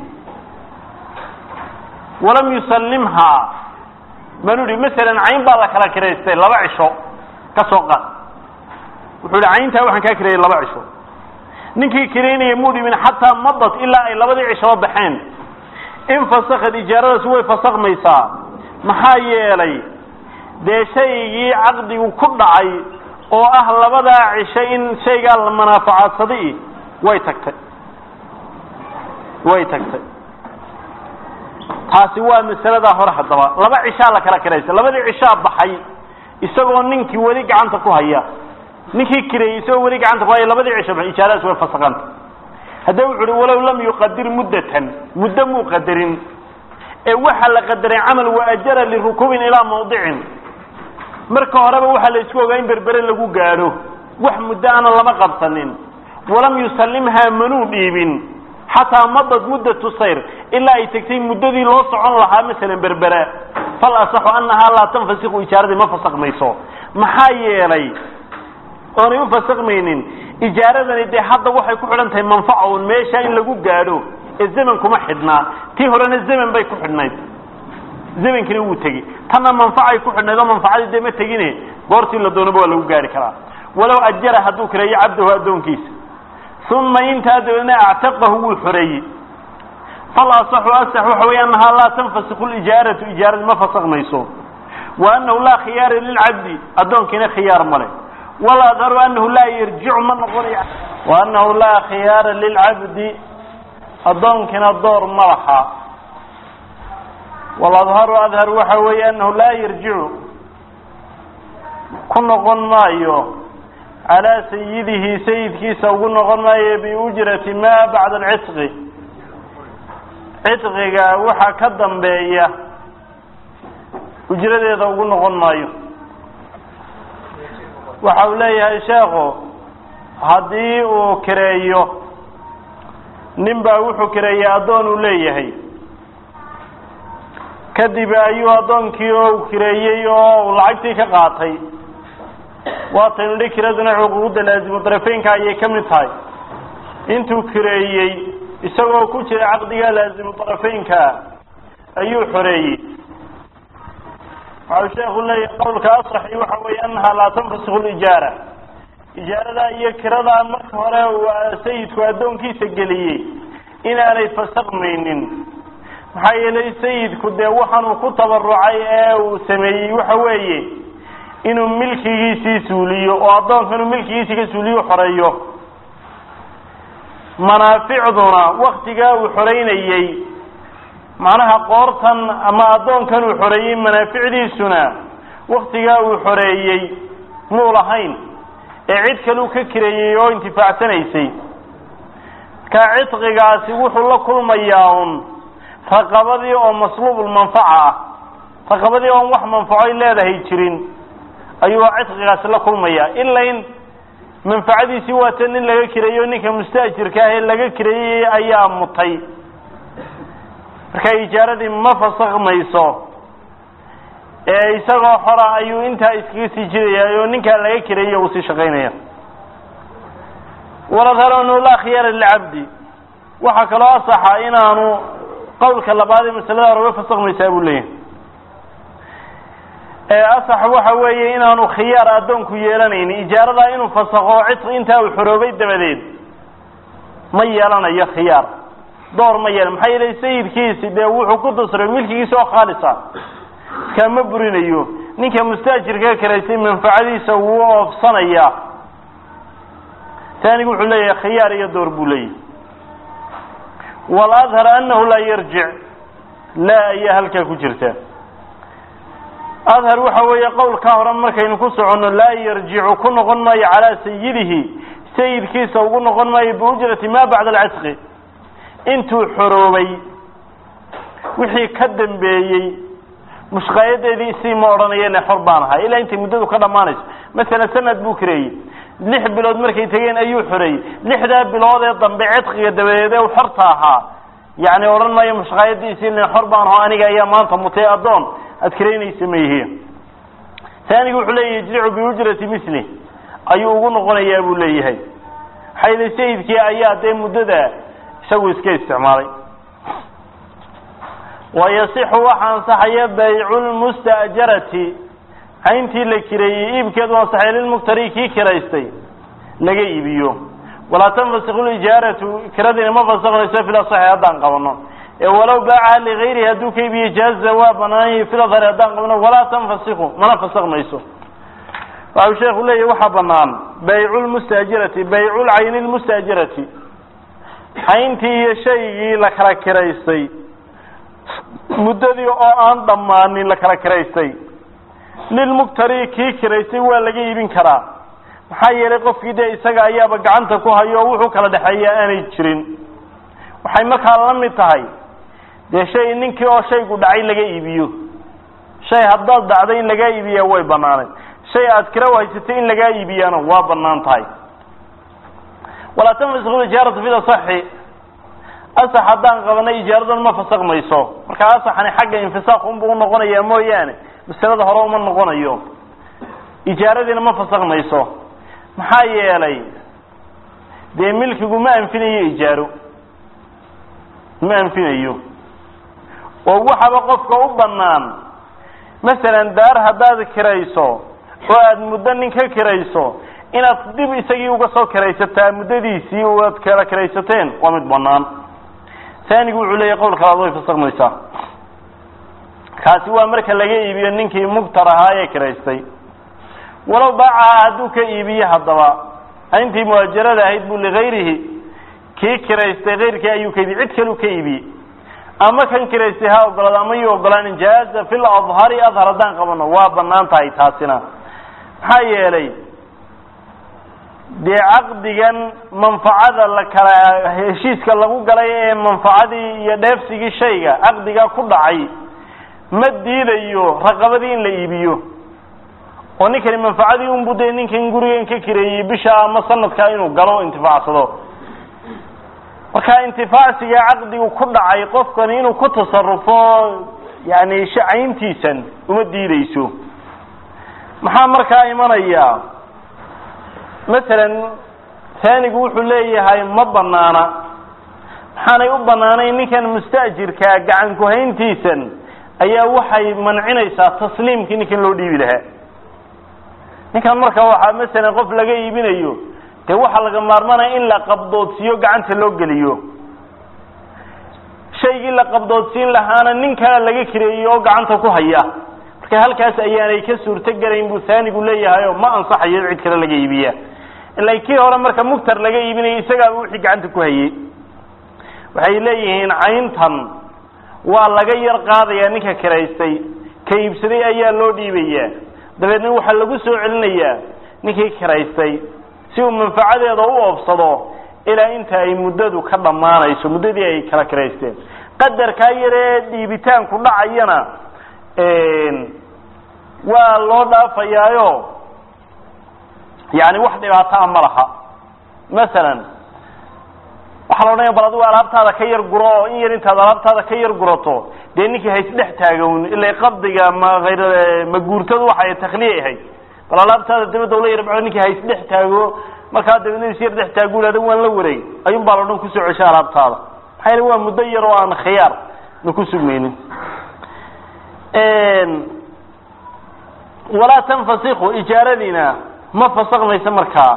walam yusallimha manuri mesela cayn baa la kala kareystay laba cisho ka soo qaad wuxuu caynta waxaan ka kareeyay laba cisho ninkii kareynay muddo min hatta madat illa ay labadii cisho baxeen in fasakad ijaarada way fasakmaysaa maxaa yeelay de shaygii aqdigu ku dhacay oo ah labada cisho in shayga la manaafacaadsaday way tagtay taasi waa masalada hore hadaba laba cisho la kala kareysay labadii cisho baxay isagoo ninkii wali gacanta ku haya ninkii kireeyay isagoo wali gacanta ku haya labadii cisho baxay ijaaradaas way fasaqan haddii uu xuri walaw lam yuqaddir muddatan muddo muqaddarin ee waxa la qadaray amal wa ajra li rukubin ila mawdicin marka horeba waxa la isku ogaa in berbere lagu gaaro wax muddo aan lama qabsanin walam yusallimha manu dhiibin hatta madad muddatu sayr illa ay tagtay muddadii loo socon lahaa mesela berbere fal asahu annaha la tanfasiqu ijaarada ma fasaqmayso maxaa yeelay oo ma fasaqmaynin ijaaradani de hadda waxay ku xiran tahay manfaco meesha in lagu gaaro zaman kuma xidna tii horena zaman bay ku xidnayd زمن كنا وتجي تنا منفعة يكون هذا منفعة ده ما تجينه بارتي اللي دونه ولا وجاري كلا ولو أجر هدوك ري عبده هدون كيس ثم إنت هذا اعتقه هو الحري فلا صح وأصح وحوي أنها لا تنفسخ الإجارة إجارة ما فسخ ميسون وأنه لا خيار للعبد هدون كنا خيار ملك ولا ذر أنه لا يرجع من غري وأنه لا خيار للعبد هدون كنا الدور مرحا والأظهر أظهر وحوي أنه لا يرجع كنا غنمايو على سيده سيد كيسا وقلنا غنمايو بأجرة ما بعد العتق عتق وحا كدن بأيه أجرة إذا وقلنا غنمايو وحوليها إشاقه haddii uu kireeyo nin baa wuxuu kireeyay addoon uu leeyahay kadib ayuu addoonkii oo kireeyey oo lacagtii ka qaatay waataynu dhi kiraduna cuquudda laazimu darafeynka ayay ka mid tahay intuu kireeyey isagoo ku jira caqdiga laazimu darafeynka ayuu xoreeyey waxau sheekhu leeyahay qowlka asaxi waxa weeye annahaa laa tanfasiku lijaara ijaarada iyo kiradaa marka hore sayidku addoonkiisa geliyey inaanay fasakmaynin maxaa yeelay sayidku dee waxaanuu ku tabarucay ee uu sameeyey waxa weeye inuu milkigiisii suuliyo oo addoonka inuu milkigiisii ka suuliyo xoreeyo manaaficduna waktigaa uu xoreynayey macnaha qoortan ama addoonkan uu xoreeyey manaaficdiisuna waktigaa uu xoreeyey muu lahayn ee cid kaleu ka kireeyey oo intifaacsanaysay markaa cidqigaasi wuxuu la kulmayaa un raqabadii oo masluubulmanfaca ah raqabadii oon wax manfacoy leedahay jirin ayuu cidqigaasi la kulmayaa ila in manfacadiisii waata nin laga kireeyo ninka mustaajirka ah ee laga kireeyey ayaa mutay marka ijaaradii ma fasakmayso ee isagoo xora ayuu intaa iskaga sii jidayaa oo ninkaa laga kireeyey uu sii shaqaynaya waladharanu laa khiyaara lilcabdi waxaa kaloo asaxa inaanu qowlka labaad ee masalada hore way fasakmaysaa buu leeyahay asax waxa weeye inaanu khiyaar addoonku yeelanaynin ijaaradaa inuu fasakho cidqi intaa uu xoroobay dabadeed ma yeelanayo khiyaar door ma yeelan maxaa yeelay sayidkiisi dee wuxuu ku dasray milkigiisa oo khaalisa kama burinayo ninka mustaajirka karaysay manfacadiisa wuu oofsanayaa taanigu wuxuu leeyahay khiyaar iyo door buu leeyahay waladhar annahu laa yarjic laa ayaa halkaa ku jirta adhar waxa weeye qowlkaa hore markaynu ku soconno laa yarjicu ku noqon maayo calaa sayidihi sayidkiisa ugu noqon maayo biujrati maa bacda alcisqi intuu xoroobay wixii ka dambeeyey mushqaayadeedii isii ma odhanayeen xor baan ahay ilaa intay muddadu ka dhammaanayso masalan sanad buu kireeyey 6 bilood markay tageen ayuu xoreeyey 6daa bilood ee dambe cidqiga dabadeed ee xorta ahaa yani odhan maayo mushqaayadiisii ilaa xor baan aho aniga ayaa maanta mutay addoon aad kireynaysa ma yihiin taanigu wuxuu leeyahay yajricu biujrati misli ayuu ugu noqonayaa buu leeyahay xayla sayidkii ayaa dee muddada isagu iska isticmaalay wayasixu waxa ansaxaya baycu lmustaajarati cayntii la kireeyey iibkeedu ansaxaya lilmuktari kii kiraystay laga iibiyo walaa tanfasiku lijaaratu kiradiina ma fasaknayso fil asaxi haddaan qabano walow baacaha ligayrihi hadduu ka iibiye jaaza waa banaanyahay fil adhari haddaan qabno walaa tanfasiku mana fasakmayso waxau sheekhu leeyahy waxaa banaan baycu lmustaajirati baycu lcayni lmustaajirati cayntii iyo shaygii la kala kiraystay muddadii oo aan dhammaanin la kala kiraystay lilmuktari kii kiraystay waa laga iibin karaa maxaa yeelay qofkii dee isaga ayaaba gacanta ku hayo oo wuxuu kala dhexeeya aanay jirin waxay markaa la mid tahay dee shay ninkii oo shaygu dhacay laga iibiyo shay haddaad dhacday in lagaa iibiyaa way banaanay shay aad kira haysatay in lagaa iibiyaana waa banaan tahay walaa tanfasiku ijaaratu fil asaxi asax haddaan qabanay ijaaradan ma fasakmayso marka asaxani xagga infisaaq unbuu unoqonayaa mooyaane masalada hore uma noqonayo ijaaradiina ma fasakmayso maxaa yeelay dee milkigu ma anfinayo ijaaro ma anfinayo oo waxaba qofka u banaan masalan daar haddaad kirayso oo aad muddo nin ka kirayso inaad dib isagii uga soo kiraysataa muddadiisii aad kala kiraysateen waa mid banaan taanigu wuxuu leeyahay qowl kalaad way fasakmaysaa kaasi waa marka laga iibiyo ninkii mubtar ahaa ee kiraystay walow baacaha hadduu ka iibiye haddaba intii muhaajarada ahayd buu ligayrihi kii kiraystay kayrkii ayuu ka iibiyey cid kaleu ka iibiyey ama kan kiraystay ha ogolaado ama yuu ogolaan jaaza fil adhari adhar haddaan qabano waa banaan tahay taasina maxaa yeelay dee caqdigan manfacada la kala heshiiska lagu galay ee manfacadii iyo dheefsigii shayga caqdigaa ku dhacay ma diidayo raqabadii in la iibiyo oo ninkani manfaacadii un buday ninkan gurigan ka kireeyay bisha ama sanadka inuu galo intifaacsado marka intifaacsiga aqdigu ku dhacay qofkani inuu ku tasarrufo yani shacayntiisan uma diidayso maxaa markaa imanaya مثلا ثاني wuxuu leeyahay ma banaana maxaanay u banaanay ninkan mustaajirka gacan ku hayntiisan ayaa waxay mancinaysaa tasliimkii ninkan loo dhiibi lahaa ninkan marka waxa mesela qof laga iibinayo de waxa laga maarmanaa in la qabdoodsiyo gacanta loo geliyo shaygii la qabdoodsiin lahaana nin kale laga kireeyo oo gacanta ku haya marka halkaas ayaanay ka suurto galayn buu ثانigu leeyahay oo ma ansaxayo cid kale laga iibiya ilaa kii hore marka mugtar laga iibinay isaga wixii gacanta ku hayay waxay leeyihiin cayntan waa laga yar qaadaya ninka kireystay ka iibsaday ayaa loo dhiibaya dabeedna waxa lagu soo celinayaa ninkii kireystay si uu manfaacadeeda u oobsado ilaa inta ay muddadu ka dhamaanayso muddadii ay kala kireysteen qadarka yare dhiibitaanku dhacayana waa loo dhaafayaayo يعني واحد يبعثها مرحة مثلا وحنا بل أدو ألعبت هذا كير جرا إيه أنت ألعبت هذا كير جراته لأنك هيسلح تاجون إلا يقضي ما غير مجور كذا وحي تخليه هي بل ألعبت هذا دم دولة ربعونك هيسلح تاجو ما كان دم يصير لح تاجول هذا وين لوري أيوم بالون كسر عشان ألعبت هذا هاي هو مدير وأنا خيار نكسر مني ولا تنفسخوا إجارتنا ما فسقنا يسمركها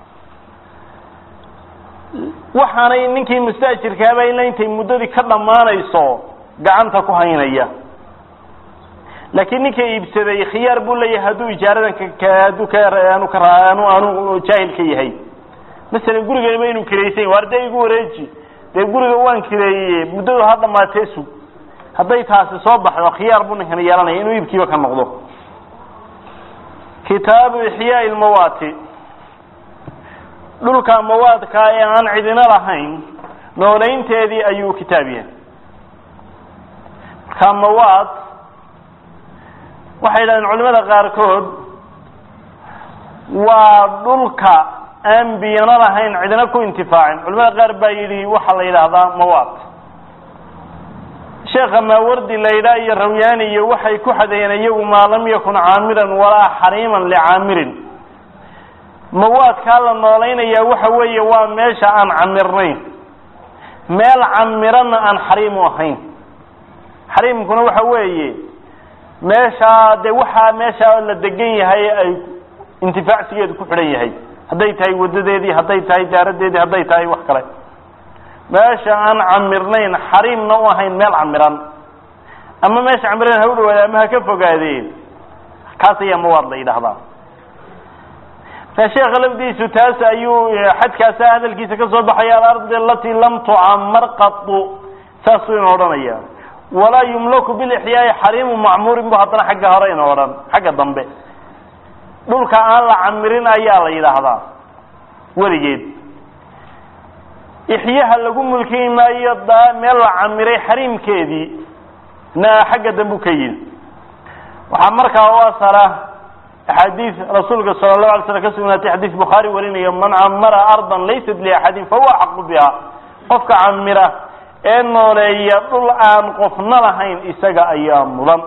waxaanay ninkii mustaajirka ah in intay muddadii ka dhamaanayso gacanta ku haynaya laakiin ninkii iibsaday khiyaar buu leeyahay haduu ijaaradan aanu jaahil ka yahay mesela guriga inuu kireysay wardaygu wareeji de guriga waan kireeyay muddadu ha dhamaatay sug haday taasi soo baxdo khiyaar buu ninkan yeelanaya inuu iibkiiba ka noqdo كتاب إحياء الموات دولك مواد كائن عدنا لهين نولين تادي أيو كتابيه كمواد وحيدا علماء غاركود ودولك أنبينا لهين عدنا كو انتفاع علماء غار بايلي وحل إلى هذا مواد شيخ ما ورد الليلة الروياني وحي كحدين يوم ما لم يكن عامرا ولا حريما لعامر مواد كالا نولين يا وحوي وماشا عن عمرين مال عمرنا عن حريم وحين حريم كنا وحوي ماشا دي وحا ماشا ولا دقين هاي انتفاع سيد كحرية هاي هديت هاي ودديدي هديت هاي جارديدي هديت هاي وحكري ماشا عن عمرين حريم نوهين مال عمران اما ماشا عمرين هولو ولا ما كفوا قاعدين كاسية مواد لي لحظة فشيخ لبدي ستاس ايو حد كاسا هذا الكيس كسو بحياة الارض التي لم تعمر قط ساسوين ورانيا ولا يملك بالاحياء حريم معمور بحطنا حق هرين وران حق الضنبي دول كان عمرين ايا لي لحظة وريجيد إحياها لقوم ملكي ما يضع ميلا عمري حريم كيدي نا حق دنبوكيين وحمرك واصلة حديث رسولك صلى الله عليه وسلم كسبنا حديث بخاري وريني من عمر أرضا ليست لأحد فهو حق بها قفك عمره إنه ليطل آن قفنا لهين إساق أيام مضم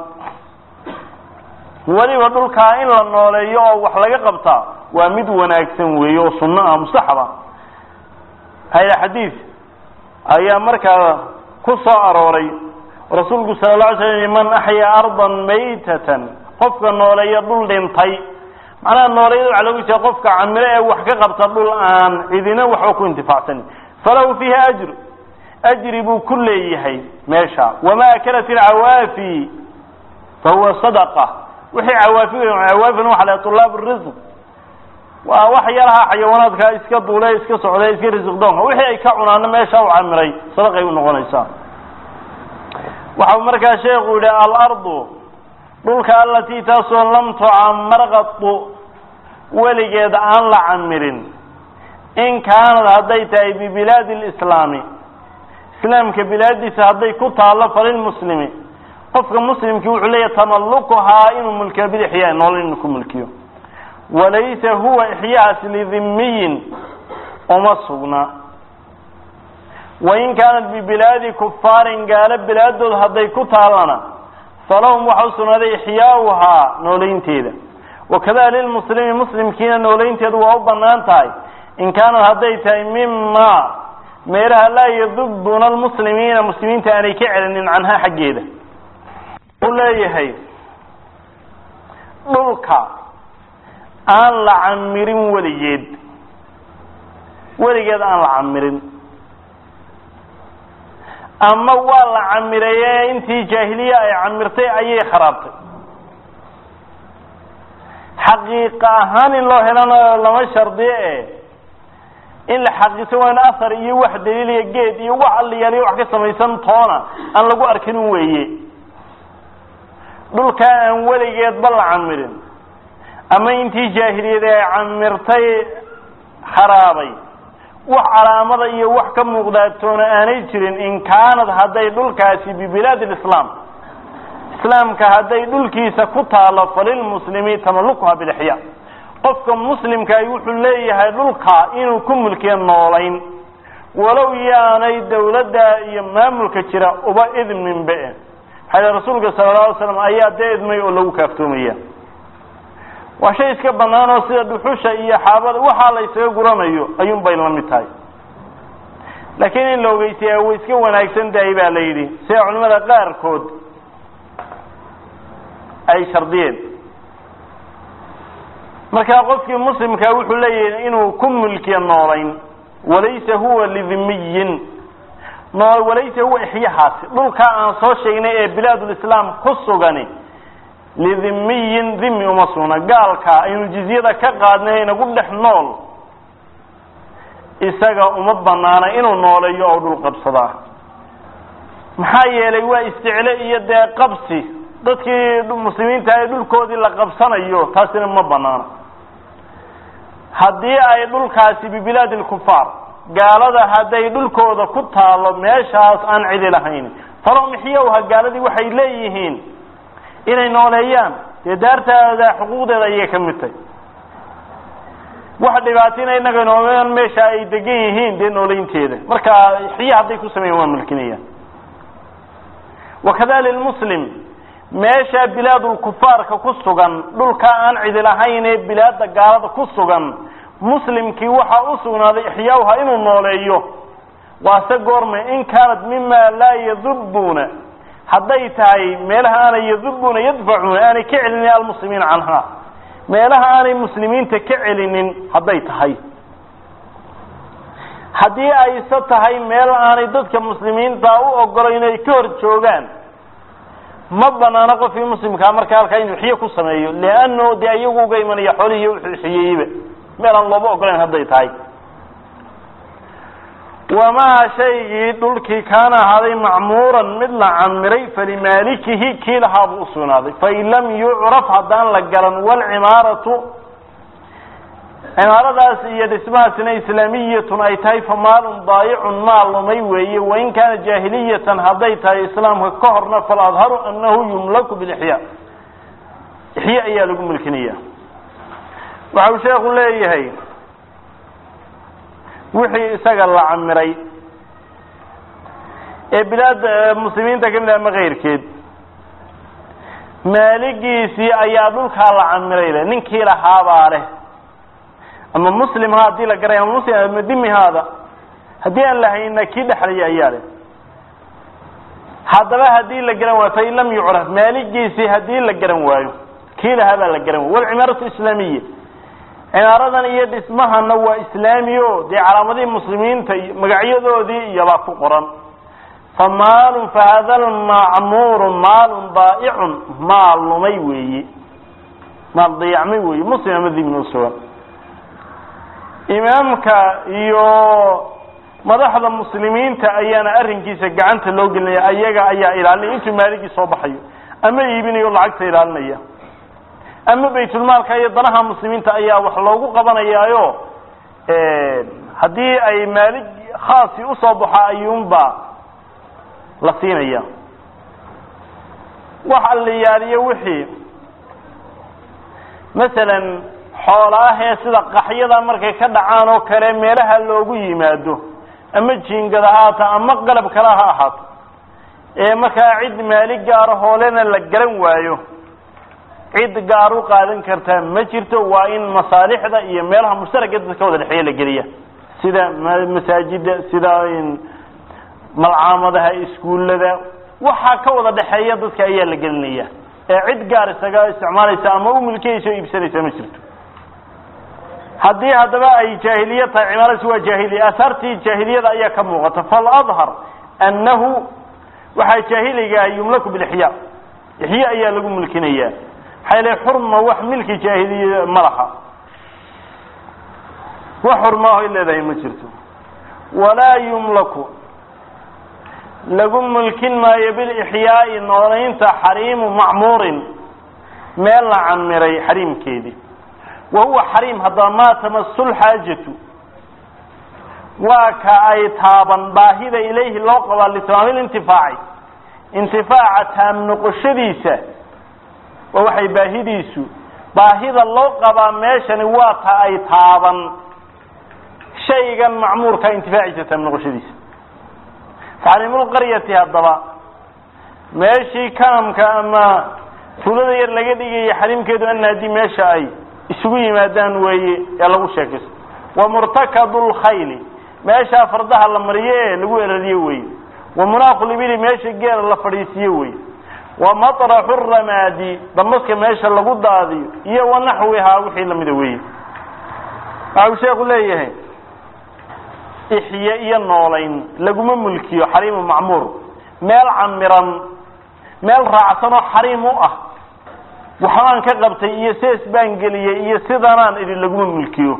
ولي ودل كائن لأنه ليو وحلق قبطا ومد وناكسن ويو صنعها مصحبة هذا حديث أيام مركا قصة أروري رسولك صلى الله عليه وسلم من أحيا أرضا ميتة قفك النولي يضل لنطي معنى النولي على وجه قفك عمره وحكا قبطل الآن إذن وحوكو انتفاعتني فلو فيها أجربوا كل يحي ماشا وما أكلت العوافي فهو صدقة وحي عوافي على طلاب الرزق ووحي لها حيوانات كا دولة اسكا سعودية اسكا رزق دونها وحي كعنا ماشا وعمري صدقة ونغنيسان وحو مركا شيخ الأرض دولك التي تصل لم تعمر قط ولقد أن لعمر إن كانت هديتها ببلاد الإسلام إسلام كبلاد سهدي كتالة فللمسلمين قفك مسلم كيو عليه تملكها إنه ملكها بالإحياء نولي إنكم ملكيه وليس هو إحياء لذمي ومصغنا وإن كانت ببلاد كفار قال بلاد هذي كتارنا فلهم وحسن هذا إحياؤها نولين تيدا وكذا للمسلم مسلم كينا نولين تيدا وأبنان تاي إن كان هذي مما ميرها لا يضبون المسلمين تاني كعلن عنها حقيدة قل لا يهي dhulka aan la camirin weligeed aan la camirin ama waa la camirayay intii jaahiliya ay camirtay ayay kharaabtay xaqiiqa ahaan in loo helana lama shardiye in la xaqiiso waan athar iyo wax daliil iyo geed iyo wax alliyay wax ka samaysan toona aan lagu arkin weeye dhulka aan weligeed bal camirin ama intii jaahiliyada ay camirtay kharaabay wax calaamada iyo wax ka muuqdaatoona aanay jirin in kaanad haday dhulkaasi bi bilad islam islaamka haday dhulkiisa ku taalo falil muslimi tamallukuha bil ihya qofka muslimka ay wuxuu leeyahay dhulka inuu ku mulkiyo noolayn walow yaanay dawladda iyo maamulka jira uba idin min baa hada rasuulka sallallahu alayhi wasallam ayaa deedmay oo lagu kaaftoomaya waa shay iska banaan oo sida dhuxusha iyo xaabada waxa la isaga guranayo ayuun bay la mid tahay laakiin in loo geeyay way iska wanaagsan tahay baa la yiri si culimada qaar kood ay shardiyeen marka qofkii muslimka wuxuu leeyahay inuu ku mulkiyo noolayn walaysa huwa lidhimmiyin وليس هو إحياء دولك أن صوشينا بلاد الإسلام كسوغاني لذمي ذمي ومصونا قالك إنه جزيرة كقادنا نقول لح نول إساقا أمضبنانا إنه نول يعود القبصة محايا ليوا استعلائي دا قبصي ضدك المسلمين تايدول كودي لقبصنا يو تاسين أمضبنانا هدي أيدول كاسي ببلاد الكفار قالada haday dhulkooda ku taalo meeshaas aan cid lahayn faro mixiyowha gaaladii waxay leeyihiin inay nooleeyaan daartaada xuquuqdeeda ay ka midtay wax dhibaatina inaga nooleeyaan meesha ay degan yihiin de nooleynteeda marka xiya haday ku sameeyaan waa mulkinaya wakadalil muslim meesha bilaadul kufaarka ku sugan dhulka aan cid lahayn ee bilaada gaalada ku sugan مسلمكي waxa u sugnaaday ihyaaha inuu nooleeyo waase goorma in kaanad mimma la yadhubuna haday tahay meelaha aan yadhubuna yadfa'una aan ka celinin almuslimiin anha meelaha aan muslimiinta ka celinin haday tahay hadii ay tahay meel aan dadka muslimiinta u ogolayn inay ka hor joogan ma banaana qofkii muslimka marka halka inuu xiyo ku sameeyo leeano de ayagu uga imanaya xoolihi u xiyeyba meelan looba ogolaan haday tahay wama shay dhulki kana haday macmuuran mid la camiray falimalikihi kilaha bu sunaday fa lam yu'raf hadan la galan wal imaratu imaradaas iyo dhismaasina islaamiyatun ay tahay famaalun daayicun maalumay weeye wa in kana jahiliyatan haday tahay islaamka ka horna fal adharu annahu yumlaku bil ihya ihya ayaa lagu mulkinaya waxa sheekhu leeyahay wixii isaga la camiray ee bilad muslimiinta kamida ma qeyrkeed maaligiisi ayaa dhulka la camiray ninkii lahaa baare ama muslim hadii la garay ama muslim madimi hada hadii aan lahayna ki dhaxlay ayaa leh hadaba hadii la garan waa tay lam yu'raf maaligiisi hadii la garan waayo kii lahaa la garan wal imaratu islamiyya ciyaaradan iyo dhismahana waa islaamiyo de calaamadii muslimiinta magacyadoodii iyo la ku qoran famaalun fahadal ma'mur maalun daa'icun maalumay weeyi maal daa'imay weeyi muslim madina soo imaamka iyo madaxda muslimiinta ayaana arrinkiisa gacanta loo gelinaya ayaga ayaa ilaalinaya intuu maaligi soo baxayo ama iibinayo lacagta ilaalinaya ama baytul maalka iyo danaha muslimiinta ayaa wax loogu qabanayaayo hadii ay maalig khaasi u soo baxo ayuunba la siinaya waxa la yaariyo wixii مثلا xoolaha sida qaxyada markay ka dhacaan oo kale meelaha loogu yimaado ama jiingada haata ama qalab kala ha ahaato ee markaa cid maali gaar hoolena la garan waayo cid gaar u qaadan karta ma jirto waa in masaalixda iyo meelaha mushtaraka dadka wada dhexeeya la geliya sida masaajida sida in malcaamadaha iskuulada waxa ka wada dhexeeya dadka ayaa la gelinaya ee cid gaar isaga isticmaalaysa ama u milkiyayso iibsanaysa ma jirto haddii hadaba ay jaahiliyada cimaaradu waa jaahiliya asartii jaahiliyada ayaa ka muuqata fal adhar annahu waxa jaahiliga yumlaku bil ihya ihya ayaa lagu mulkinaya xilay xurma wax milki jaahiliya malaha wa xurma ilaa ma jirto wala yumlaku lagu mulkin maayo bil ihya noolaynta xariim ma'muurin meel la camiray xariimkeedii وهو حريم هذا ما تمسل حاجته وكأي تابا باهدا إليه اللوقة لتمام الانتفاع انتفاع نقشديسة ووحي باهديسو باهدا اللوقة ماشان وكأي تابا شيئا معمور كانتفاعي نقشديسة فحريم القرية هذا ماشي كام كأما ثلاثة يرلقى حريم كيدو أن هذه ماشي أي isugu yimaadaan weeye ee lagu sheekaysto wa murtakadul khayl meesha fardaha la mariye lagu eradiyo weeye wa munaqul ibili meesha geer la fadhiisiyo weeye wa matrahu ramadi damaska meesha lagu daadiyo iyo wanaxwiha wixii lamida weeye waxa sheekhu leeyahay ihya iyo noolayn laguma mulkiyo xariim ma'muur meel camiran meel raacsan oo xariim u ah waxaan ka qabtay iyo sees baan galiyay iyo sidanaan idin lagu mulkiyo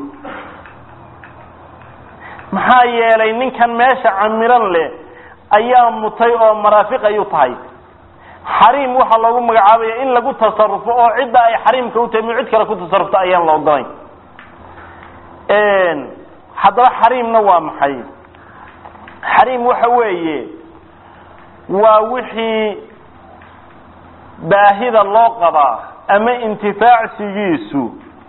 maxaa yeelay ninkan meesha camiran leh ayaa mutay oo maraafiq ayu tahay xariim waxa lagu magacaabay in lagu tasarrufo oo cid ay xariimka u tahay cid kale ku tasarrufta ayaan loo galay hadaba xariimna waa maxay xariim waxa weeye waa wixii baahida loo qabaa ama intifaacsigiisu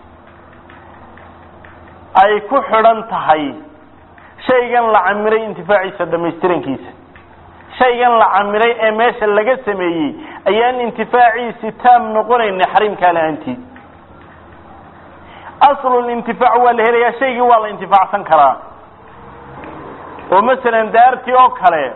ay ku xidhan tahay shaygan la camiray intifaaciisa dhameystirankiisa shaygan la camiray ee meesha laga sameeyay ayaan intifaaciisi taam noqonayn xariimka laantii aslu intifaac waa la helayaa shaygii waa la intifaacsan karaa oo masalan daartii oo kale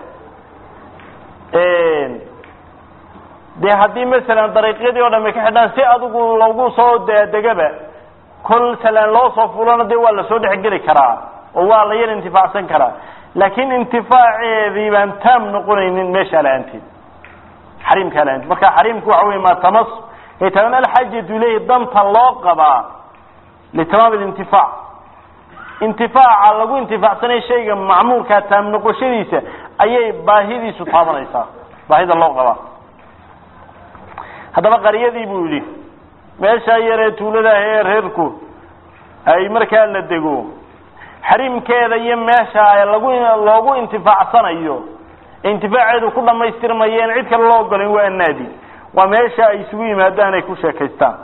de hadii mesela dariiqyadii oo dhamay ka xidhan si adigu loogu soo degaba kol salaan loo soo fulana de waa la soo dhaxgeli karaa oo waa la yar intifaacsan karaa laakiin intifaaceedii baan taam noqonaynin meesha laantii xariimka laantii marka xariimku waxa weey ma tamas aytaan alxajatu ilayhi danta loo qaba litamam alintifaac intifaaca lagu intifaacsanay shayga macmuulka taam noqoshadiisa ayay baahidiisu taabanaysaa baahida loo qaba hadaba qariyadii buu yiri meesha yaree tuulada ee reerku ay markaa la dego xariimkeeda iyo meesha ay loogu intifaacsanayo intifaaceedu ku dhameystirmayeen cid kale loo galin waa naadi waa meesha ay isugu yimaadaan ay ku sheekaystaan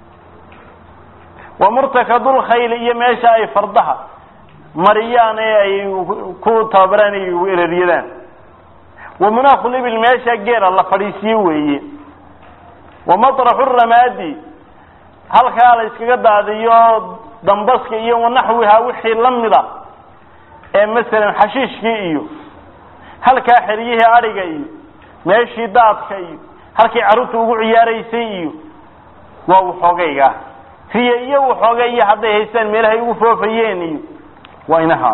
wa murtakadul khayl iyo meesha ay fardaha mariyaan ee ay ku tabaran iyo erariyadaan wa munaqul ibil meesha geera la fadhiisiyo weeye ومطرح الرمادي هل كان iskaga daadiyo dambaska iyo wanaxwiha wixii lamida ee mesela xashiishkii iyo halka xiriyaha ariga iyo meeshii daadka iyo halkii caruurta ugu ciyaaraysay iyo waa waxoogayga iyo waxoogay haday haystaan meelahay ugu foofayeen iyo waynaha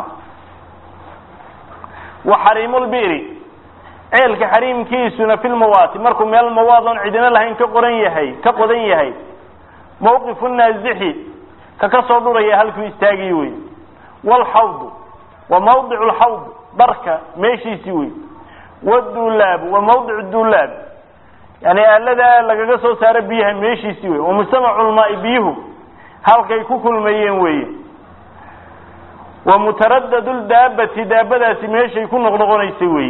wa harimul biiri ceelka xariimkiisuna fil mawaati markuu meel mawaadan cidina lahayn ka qodan yahay mawqifun nazihi ka soo dhuraya halku istaagay way wal hawd wa mawdi'ul hawd barka meeshiisi way wadulab wa mawdi'ud dulab yani alada lagaga soo saara biyaha meeshiisi way oo mustama'ul maa'i biyuhu halkay ku kulmayeen way wa mutaraddadul daabadaasi meeshay ku noqnoqonaysay way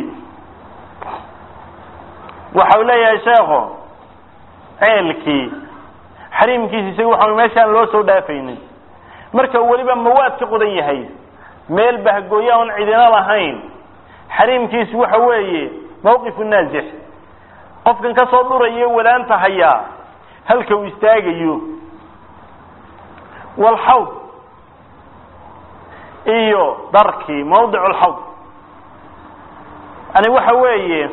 waxa leeyahay sheekho ceelkii xariimkiisa isagu waxa meeshaan loo soo dhaafaynin marka waliba mawaad ka qodan yahay meel bahgooya aan cidina lahayn xariimkiisu waxa weeye mawqif naazix qofkan ka soo dhuraya walaanta haya halka uu istaagayo wal hawd iyo darki mawdic al hawd ani waxa weeye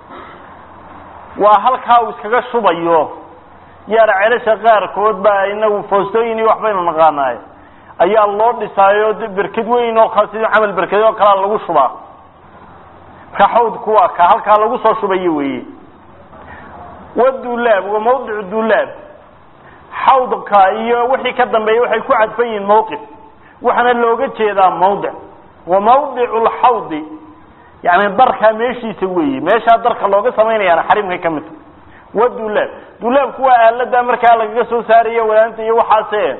waa halka uu iskaga shubayo yar ceelasha qaarkood baa inagu foostooyin wax baynu naqaanaay ayaa loo dhisaayo barkad weyn oo khaasida amal barkad oo kala lagu shubaa ka hawd kuwa ka halka lagu soo shubayo weeye wadulaab wa mawdic dulaab hawdka iyo wixii ka dambeeyay waxay ku cadfayeen mawqif waxana looga jeedaa mawdic wa mawdi'ul hawd yani darka meeshiisa weeye meesha darka looga sameeyay xarimka kamid wadulaab dulaab kuwa aalada marka laga soo saariyo walaanta iyo waxaasee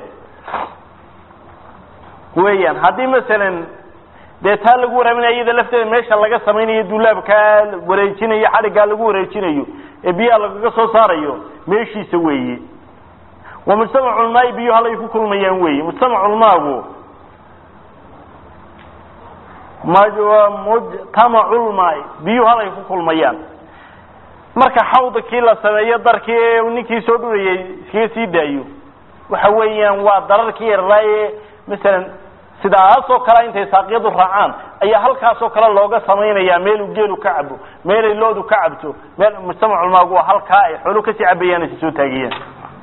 weeyaan hadii midalan deeta lagu waraabinayo lafteeda meesha laga sameeyo dulaabka wareejinayo xariga lagu wareejinayo ee biyo laga soo saarayo meeshiisa weeye wa mujtamacul maay biyo halay ku kulmayaan weeye mujtamacul maagu mujtamacul maay biyo halay ku kulmayaan marka hawdkii la sameeyo darkii ninkii soo dhurayay iska sii daayo waxa weeyaan waa dararkii yaraaye midalan sidaas oo kala intay saaqiyadu raacaan ayaa halkaas oo kala looga sameeynaya meel uu geelu ka cabo meel ay loodu ka cabto meel mujtamacul maagu halka ay xulu ka sii cabayaan si soo taagiyaan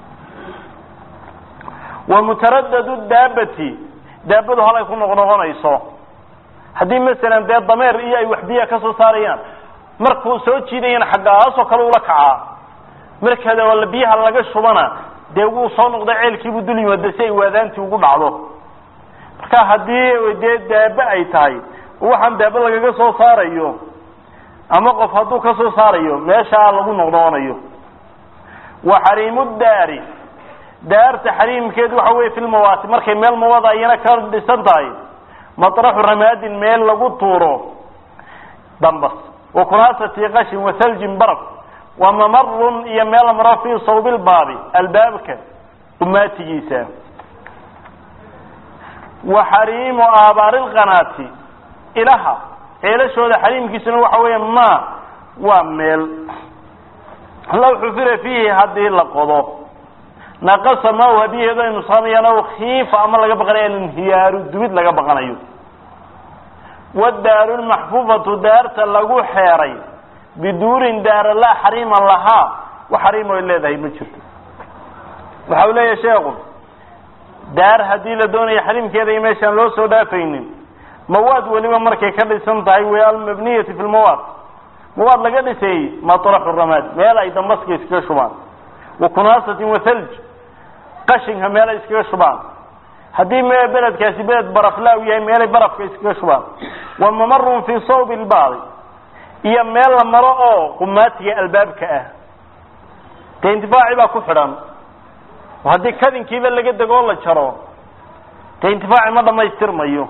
wa mutaraddadu daabati daabadu halay ku noqonayso hadii midalan dameer iyo ay wax biya ka soo saarayaan markuu soo jiidayna xagaas oo kala ula kacaa markada wala biyaha laga shubana deegu soo noqday ceelkiibu dul yimaado si ay waadaantii ugu dhacdo marka hadii daaba ay tahay waxaan daaba laga soo saarayo ama qof haduu ka soo saarayo meesha lagu noqdoonayo wa xariimud daari daarta xariimkeedu waxa weey fil mawaati markay meel mawada ayana ka dhisan tahay matraxu ramaadin meel lagu tuuro dambas wa kunasati qashin wa thalj barq wa mamarrun iyo meel mara fi sawbil baabi albaabka ummatigiisa wa harimu abaril qanati ilaha eelashooda xariimkiisuna waxa weey ma waa meel law xufira fihi hadii la qodo naqasa ma wadiyeeda inuu sameeyana khiifa ama laga baqanayo inhiyaaru dubid laga baqanayo والدار المحفوظة دارت لغو حيري بدور دار لا حريم لها وحريم إلا ذا يمجرد وحوله يا شيخ دار هدي لدون حريم كذا يمشان لو سودا فين مواد ولما مركي كذا سنتهي ويال مبنية في المواد مواد لقد سي مطرح الرماد ميلا يدمسك يسكي شبان وكناسة وثلج قشنها ميلا يسكي شبان هدي ما بلد كاسي بلد برفلاوي يا ميلا برف كيسكي شبان وممر في صوب البعض يا ميلا مرأة قماتي الباب كأه تنتفاعي با كفران وهدي كذن كذا اللي قد قول لك شرو تنتفاعي ماذا ما يسترميه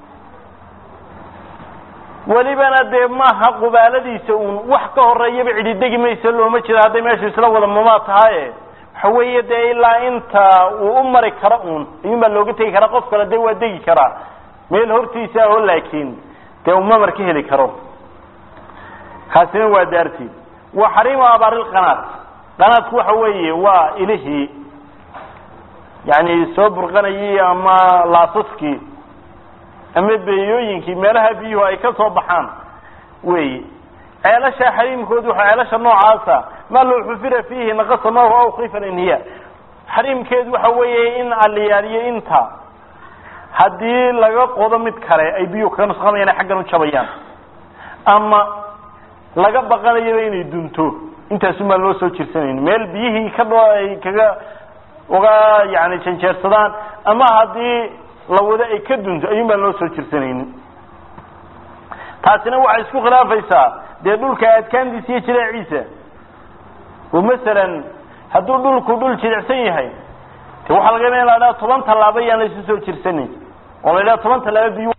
ولبنا دي ماها قبالدي سؤون وحكه الرئيب عدي دقي ما يسلو مجد هذا ما يسلو ولا ممات هاي حوية دي إلا انت وأمري كرأون يما لو قلت كرا قف كلا دي ودي كرا ميل هورتي ساهو لكن دي أمامر كهلي كرو خاسين ودارتي وحريم أبار القناة قناة كو حوية وإلهي يعني صبر قناية أما لاصفكي أما بيوينكي مالها بيوها أي كصبحان وي عيلاشا حريم كودوحا عيلاشا نوع عاسا ما لو حفر فيه نقص ما هو أو خيفا إن هي حريم كودوحا وي إن الليالي إنتا هدي لغا قوضمت كاري أي بيو كانوا سخاميان حقا نشابيان أما لغا بقانا يبين يدونتو إنتا سمى لو سو تشرسانين ميل بيهي كذا وغا يعني تنشير صدان أما هدي لودا أي كدونتو أيما لو سو تشرسانين تاسنا وحا اسكو خلافيسا dee dhulka aad kaandisiyo jileeciisa oo mesela hadduu dhulku dhul jilicsan yahay waxa laga yaabaa 10 talaabo yaan la soo jirsanin oo la 10 talaabo biyo